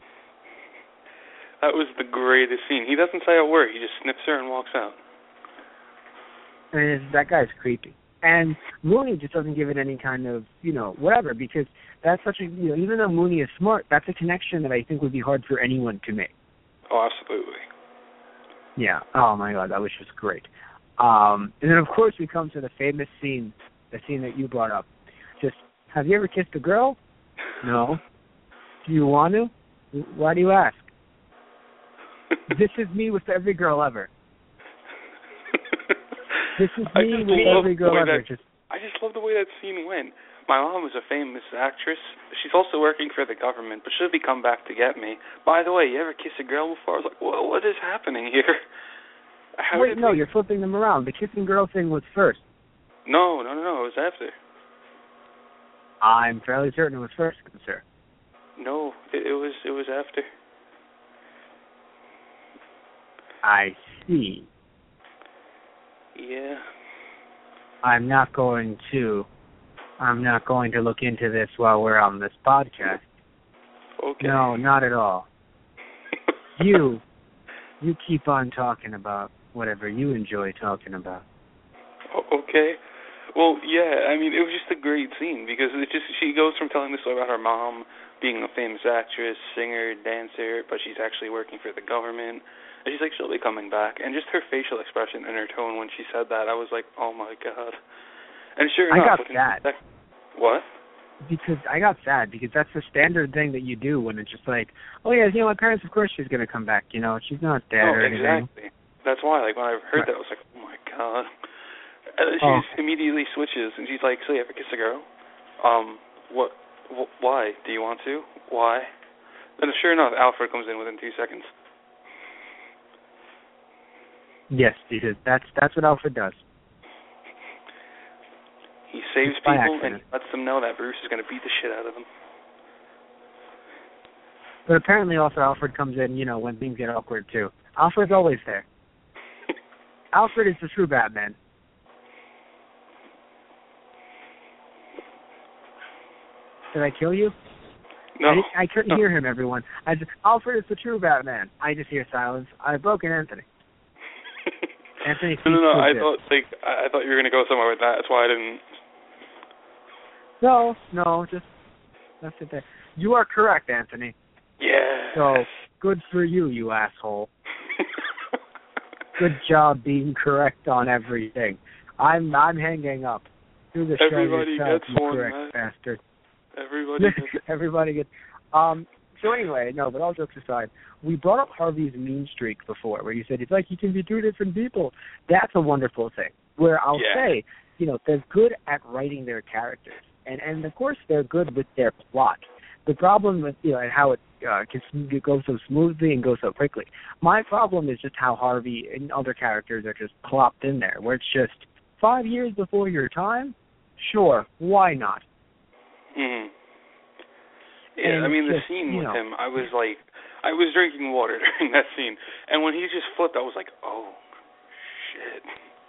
That was the greatest scene. He doesn't say a word. He just snips her and walks out. And it's, that guy's creepy. And Mooney just doesn't give it any kind of, you know, whatever, because that's such a, you know, even though Mooney is smart, that's a connection that I think would be hard for anyone to make. Oh, absolutely. Yeah. Oh, my God. That was just great. Um, and then, of course, we come to the famous scene, the scene that you brought up. Just, have you ever kissed a girl? No. Do you want to? Why do you ask? This is me with every girl ever. This is me with every girl ever. That, just, I just love the way that scene went. My mom was a famous actress. She's also working for the government, but she'll be come back to get me. By the way, you ever kiss a girl before? I was like, whoa, what is happening here? How Wait, no, we... you're flipping them around. The kissing girl thing was first. No, no, no, no, it was after. I'm fairly certain it was first, sir. No, it, it was it was after. I see. Yeah. I'm not going to... I'm not going to look into this while we're on this podcast. Okay. No, not at all. you, you keep on talking about whatever you enjoy talking about. Okay. Well, yeah, I mean, it was just a great scene because it just she goes from telling the story about her mom being a famous actress, singer, dancer, but she's actually working for the government. And she's like, she'll be coming back. And just her facial expression and her tone when she said that, I was like, oh, my God. And sure enough, I got sad. That, what? Because I got sad because that's the standard thing that you do when it's just like, oh yeah, you know, my parents, of course she's gonna come back. You know, she's not dead oh, or anything. Exactly. That's why, like when I heard right. that, I was like, oh my God. And then she oh. just immediately switches, and she's like, so you ever kiss a girl? Um, what? Wh- why? Do you want to? Why? Then sure enough, Alfred comes in within two seconds. Yes, because that's that's what Alfred does. He saves people and he lets them know that Bruce is going to beat the shit out of them. But apparently also Alfred comes in, you know, when things get awkward too. Alfred's always there. Alfred is the true Batman. Did I kill you? No. I, I couldn't no. hear him, everyone. I just, Alfred is the true Batman. I just hear silence. I've broken Anthony. Anthony. no, no, no. I thought like I thought you were going to go somewhere with that. That's why I didn't. No, no, just that's it there. You are correct, Anthony. Yeah. So good for you, you asshole. Good job being correct on everything. I'm I'm hanging up. Do the show Everybody yourself, gets you one, correct man. bastard. Everybody gets. Everybody gets. Um. So anyway, no, but all jokes aside, we brought up Harvey's mean streak before, where you said it's like he can be two different people. That's a wonderful thing. Where I'll yeah. say, you know, they're good at writing their characters, and and of course they're good with their plot. The problem with, you know, and how it uh, can go so smoothly and go so quickly. My problem is just how Harvey and other characters are just plopped in there, where it's just five years before your time. Sure, why not? Mm-hmm. Yeah, and I mean, the just, scene with know, him, I was like, I was drinking water during that scene, and when he just flipped, I was like, oh, shit.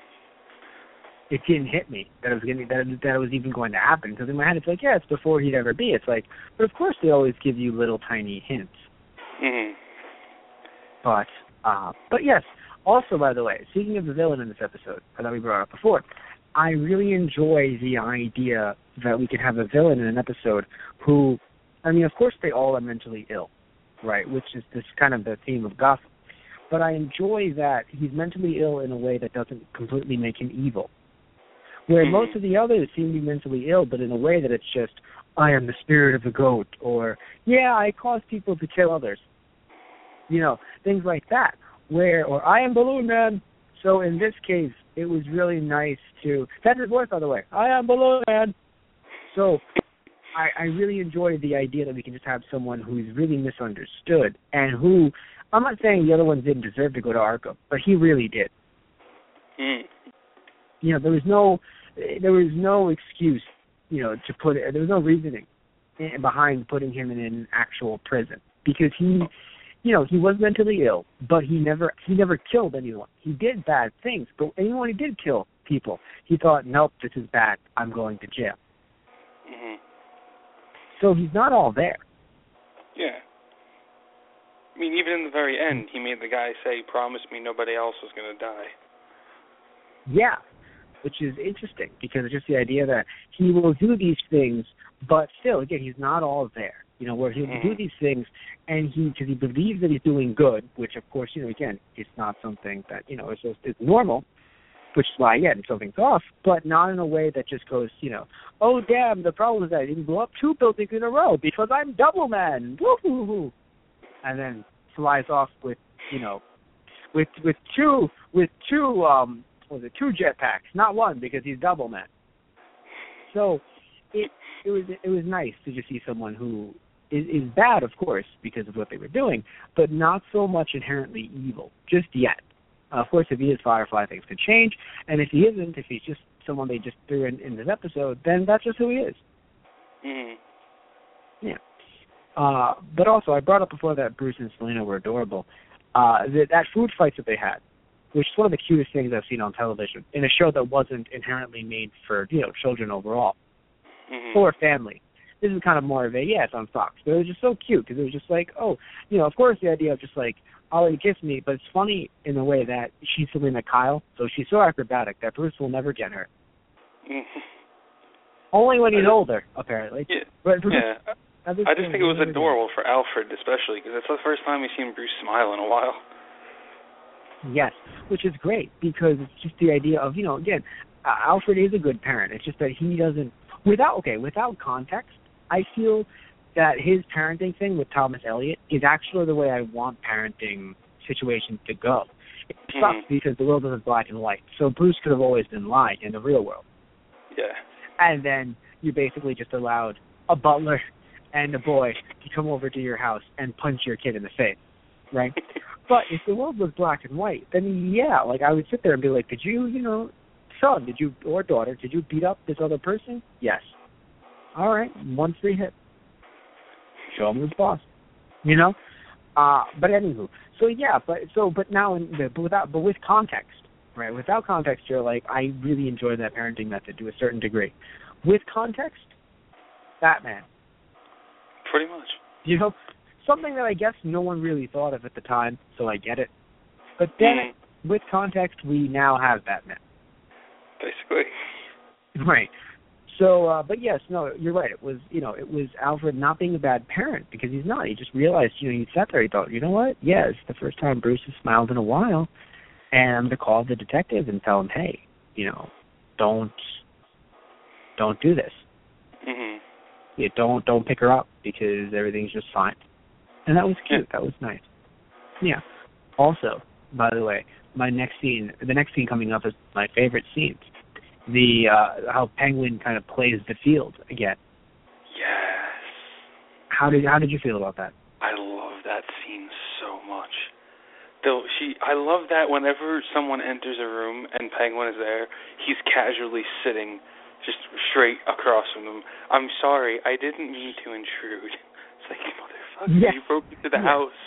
It didn't hit me that it was going that, that it was even going to happen, because in my head it's like, yeah, it's before he'd ever be. It's like, but of course they always give you little tiny hints. Mm-hmm. But, uh, but yes. Also, by the way, speaking of the villain in this episode that we brought up before, I really enjoy the idea that we could have a villain in an episode who, I mean, of course they all are mentally ill, right, which is this kind of the theme of Gotham. But I enjoy that he's mentally ill in a way that doesn't completely make him evil. Where mm-hmm. most of the others seem to be mentally ill, but in a way that it's just, I am the spirit of the goat, or, yeah, I cause people to kill others. You know, things like that. Where, or I am Balloon Man. So in this case, it was really nice to, that's his voice, by the way, I am Balloon Man. So I, I really enjoyed the idea that we can just have someone who's really misunderstood and who, I'm not saying the other ones didn't deserve to go to Arkham, but he really did. Mm. You know, there was no, there was no excuse, you know, to put it, there was no reasoning behind putting him in an actual prison because he, you know, he was mentally ill, but he never he never killed anyone. He did bad things, but anyone who did kill people, he thought, nope, this is bad. I'm going to jail. Mm-hmm. So he's not all there. Yeah. I mean, even in the very end, he made the guy say, promise me nobody else was going to die. Yeah, which is interesting, because it's just the idea that he will do these things, but still, again, he's not all there. You know, where he'll mm-hmm. do these things, and he, because he believes that he's doing good, which, of course, you know, again, it's not something that, you know, is it's normal, which is why, again, something's off, but not in a way that just goes, you know, oh, damn, the problem is that I didn't blow up two buildings in a row because I'm Double Man, woo-hoo-hoo, and then flies off with, you know, with with two, with two, um, what was it, two jetpacks, not one, because he's Double Man. So, it it was it was nice to just see someone who is, is bad, of course, because of what they were doing, but not so much inherently evil, just yet. Uh, of course, if he is Firefly, things could change, and if he isn't, if he's just someone they just threw in, in this episode, then that's just who he is. Mm-hmm. Yeah. Uh, but also, I brought up before that Bruce and Selena were adorable. Uh, that, that food fight that they had, which is one of the cutest things I've seen on television, in a show that wasn't inherently made for, you know, children overall, mm-hmm. or family. This is kind of more of a, yeah, it's on Fox, but it was just so cute, because it was just like, oh, you know, of course the idea of just like, I'll let you kiss me, but it's funny in the way that she's Selena Kyle, so she's so acrobatic that Bruce will never get her. Mm-hmm. Only when he's older, apparently. Yeah. But Bruce, yeah. I just think it was adorable for Alfred, especially, because it's the first time we've seen Bruce smile in a while. Yes, which is great, because it's just the idea of, you know, again, uh, Alfred is a good parent. It's just that he doesn't, without, okay, without context, I feel that his parenting thing with Thomas Elliot is actually the way I want parenting situations to go. It sucks mm-hmm. because the world isn't black and white, so Bruce could have always been lying in the real world. Yeah. And then you basically just allowed a butler and a boy to come over to your house and punch your kid in the face, right? But if the world was black and white, then yeah, like I would sit there and be like, did you, you know, son, did you, or daughter, did you beat up this other person? Yes. All right, one free hit. Show him who's boss, you know? Uh, but anywho, so yeah, but so, but now, in the, but without, but with context, right? Without context, you're like, I really enjoy that parenting method to a certain degree. With context, Batman. Pretty much. You know, something that I guess no one really thought of at the time, so I get it. But then, mm-hmm. with context, we now have Batman. Basically. Right. So, uh, but yes, no, you're right. It was, you know, it was Alfred not being a bad parent, because he's not. He just realized, you know, he sat there, he thought, you know what? Yeah, it's the first time Bruce has smiled in a while, and I'm going to call the detective and tell him, hey, you know, don't, don't do this. Mm-hmm. Yeah, don't don't pick her up, because everything's just fine. And that was cute. Yeah. That was nice. Yeah. Also, by the way, my next scene, the next scene coming up is my favorite scene. The uh, how Penguin kind of plays the field again. Yes. How did how did you feel about that? I love that scene so much. Though she, I love that whenever someone enters a room and Penguin is there, he's casually sitting just straight across from them. I'm sorry, I didn't mean to intrude. It's like, motherfucker, yes. You broke into the yes. house.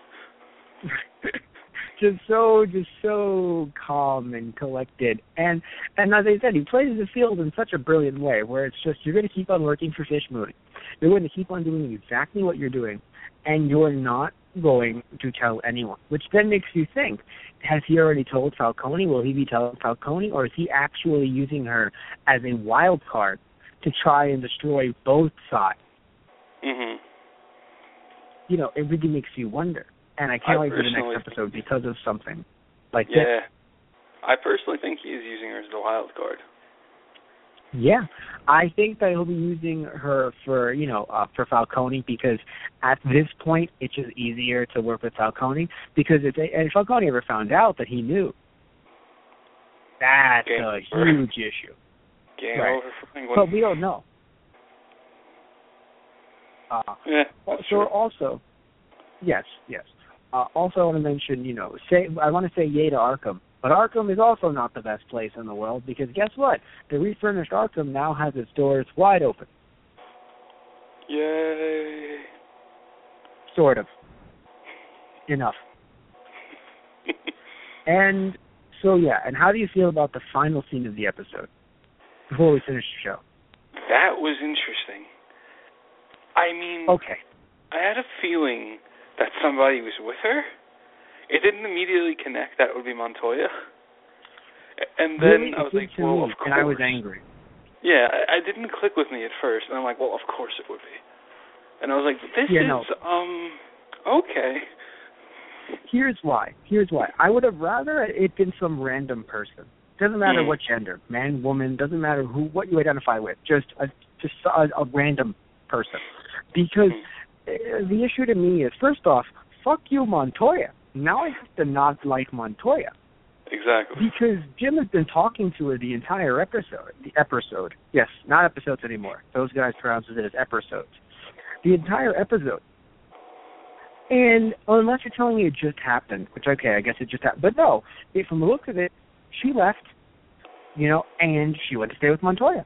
just so, just so calm and collected. And and as I said, he plays the field in such a brilliant way, where it's just, you're going to keep on working for Fish Mooney. You're going to keep on doing exactly what you're doing, and you're not going to tell anyone, which then makes you think, has he already told Falcone? Will he be telling Falcone? Or is he actually using her as a wild card to try and destroy both sides? Mm-hmm. You know, it really makes you wonder. And I can't I wait for the next episode because of something like yeah, this. Yeah. I personally think he is using her as the wild card. Yeah, I think that he'll be using her for, you know, uh, for Falcone, because at this point it's just easier to work with Falcone, because if, they, if Falcone ever found out that he knew, that's Game a over. huge issue. Game right. over for Penguin. But we don't know. Uh, yeah, so true. also, yes, yes. Uh, also, I want to mention, you know, say I want to say yay to Arkham. But Arkham is also not the best place in the world, because guess what? The refurnished Arkham now has its doors wide open. Yay. Sort of. enough. And so, yeah, and how do you feel about the final scene of the episode before we finish the show? That was interesting. I mean, okay. I had a feeling that somebody was with her. It didn't immediately connect that it would be Montoya. And then really? I was it like, did well, me, of course. And I was angry. Yeah, I, I didn't click with me at first. And I'm like, well, of course it would be. And I was like, this yeah, is, no. um, okay. Here's why. Here's why. I would have rather it been some random person. Doesn't matter mm. what gender, man, woman. Doesn't matter who, what you identify with. Just a just a, a random person. Because mm. the issue to me is, first off, fuck you, Montoya. Now I have to not like Montoya. Exactly. Because Jim has been talking to her the entire episode. The episode. Yes, not episodes anymore. Those guys pronounce it as episodes. The entire episode. And unless you're telling me it just happened, which, okay, I guess it just happened. But no, if, from the look of it, she left, you know, and she went to stay with Montoya.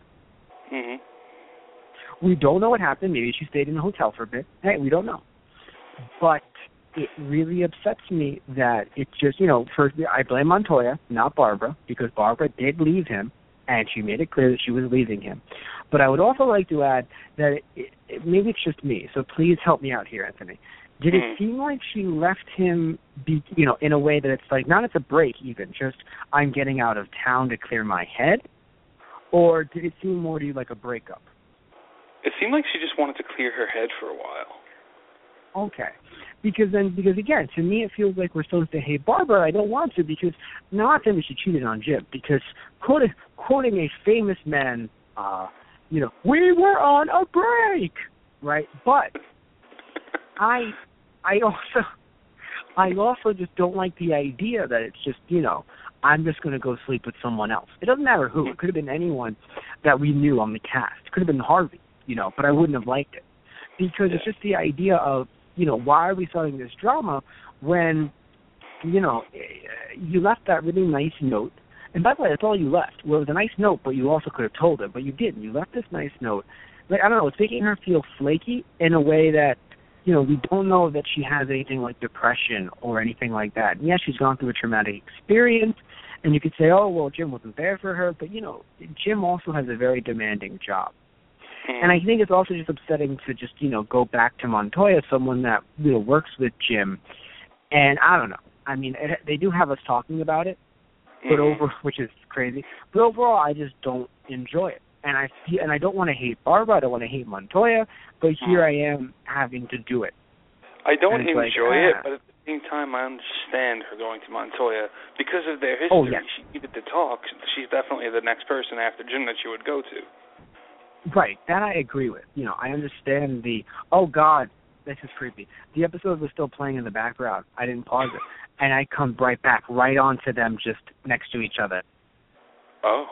Mm-hmm. We don't know what happened. Maybe she stayed in a hotel for a bit. Hey, we don't know. But it really upsets me that it just, you know, first I blame Montoya, not Barbara, because Barbara did leave him, and she made it clear that she was leaving him. But I would also like to add that it, it, it, maybe it's just me, so please help me out here, Anthony. Did it seem like she left him, be, you know, in a way that it's like, not as a break even, just I'm getting out of town to clear my head? Or did it seem more to you like a breakup? It seemed like she just wanted to clear her head for a while. Okay. Because then, because again, to me it feels like we're supposed to hate Barbara. I don't want to, because not saying that she cheated on Jim, because quoting, quoting a famous man, uh, you know, we were on a break, right? But I, I also, I also just don't like the idea that it's just, you know, I'm just going to go sleep with someone else. It doesn't matter who. It could have been anyone that we knew on the cast. It could have been Harvey, you know, but I wouldn't have liked it. Because it's just the idea of, you know, why are we starting this drama when, you know, you left that really nice note. And by the way, that's all you left. Well, it was a nice note, but you also could have told her. But you didn't. You left this nice note. Like, I don't know, it's making her feel flaky in a way that, you know, we don't know that she has anything like depression or anything like that. And yes, she's gone through a traumatic experience, and you could say, oh, well, Jim wasn't there for her. But, you know, Jim also has a very demanding job. And I think it's also just upsetting to just, you know, go back to Montoya, someone that, you know, works with Jim. And I don't know. I mean, it, they do have us talking about it, but over, which is crazy. But overall, I just don't enjoy it. And I and I don't want to hate Barbara. I don't want to hate Montoya. But here I am having to do it. I don't enjoy like, it, ah. but at the same time, I understand her going to Montoya because of their history. Oh, yeah. She needed to talk. She's definitely the next person after Jim that she would go to. Right, that I agree with. You know, I understand the, oh, God, this is creepy. The episode was still playing in the background. I didn't pause it. And I come right back, right onto them just next to each other. Oh.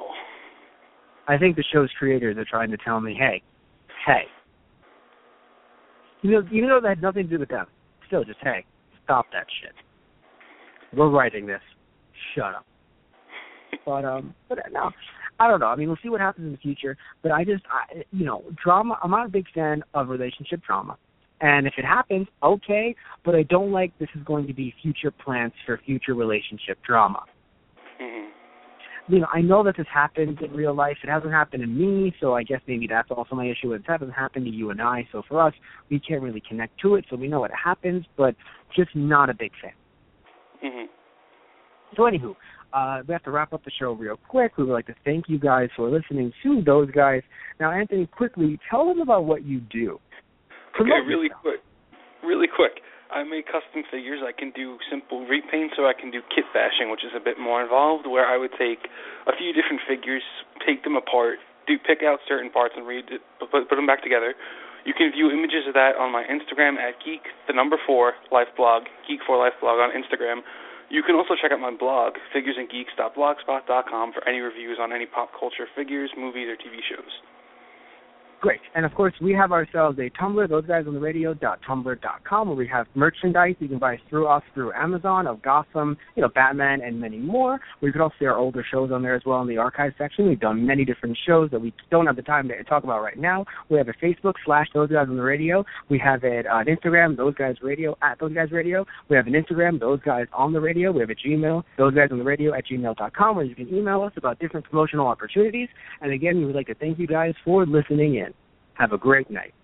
I think the show's creators are trying to tell me, hey, hey. You know, even though that had nothing to do with them, still just, hey, stop that shit. We're writing this. Shut up. But, um, but no. I don't know. I mean, we'll see what happens in the future. But I just, I, you know, drama, I'm not a big fan of relationship drama. And if it happens, okay. But I don't like this is going to be future plans for future relationship drama. Mm-hmm. You know, I know that this happens in real life. It hasn't happened to me, so I guess maybe that's also my issue. It hasn't happened to you and I. So for us, we can't really connect to it. So we know it happens, but just not a big fan. Mm-hmm. So anywho, Uh, we have to wrap up the show real quick. We would like to thank you guys for listening to those guys. Now, Anthony, quickly, tell them about what you do. Okay, really quick. Really quick. I make custom figures. I can do simple repaints, or I can do kit bashing, which is a bit more involved, where I would take a few different figures, take them apart, do pick out certain parts and read it, put, put them back together. You can view images of that on my Instagram at geek, the number four, life blog, geek four life blog on Instagram. You can also check out my blog, figures and geeks dot blogspot dot com, for any reviews on any pop culture figures, movies, or T V shows. Great. And, of course, we have ourselves a Tumblr, those guys on the radio dot tumblr dot com, where we have merchandise you can buy through us through Amazon of Gotham, you know, Batman, and many more. We could also see our older shows on there as well in the archive section. We've done many different shows that we don't have the time to talk about right now. We have a Facebook slash Those Guys on the Radio. We have it on Instagram, Those Guys Radio, at Those Guys Radio. We have an Instagram, Those Guys on the Radio. We have a Gmail, Those Guys on the Radio at gmail dot com, where you can email us about different promotional opportunities. And, again, we would like to thank you guys for listening in. Have a great night.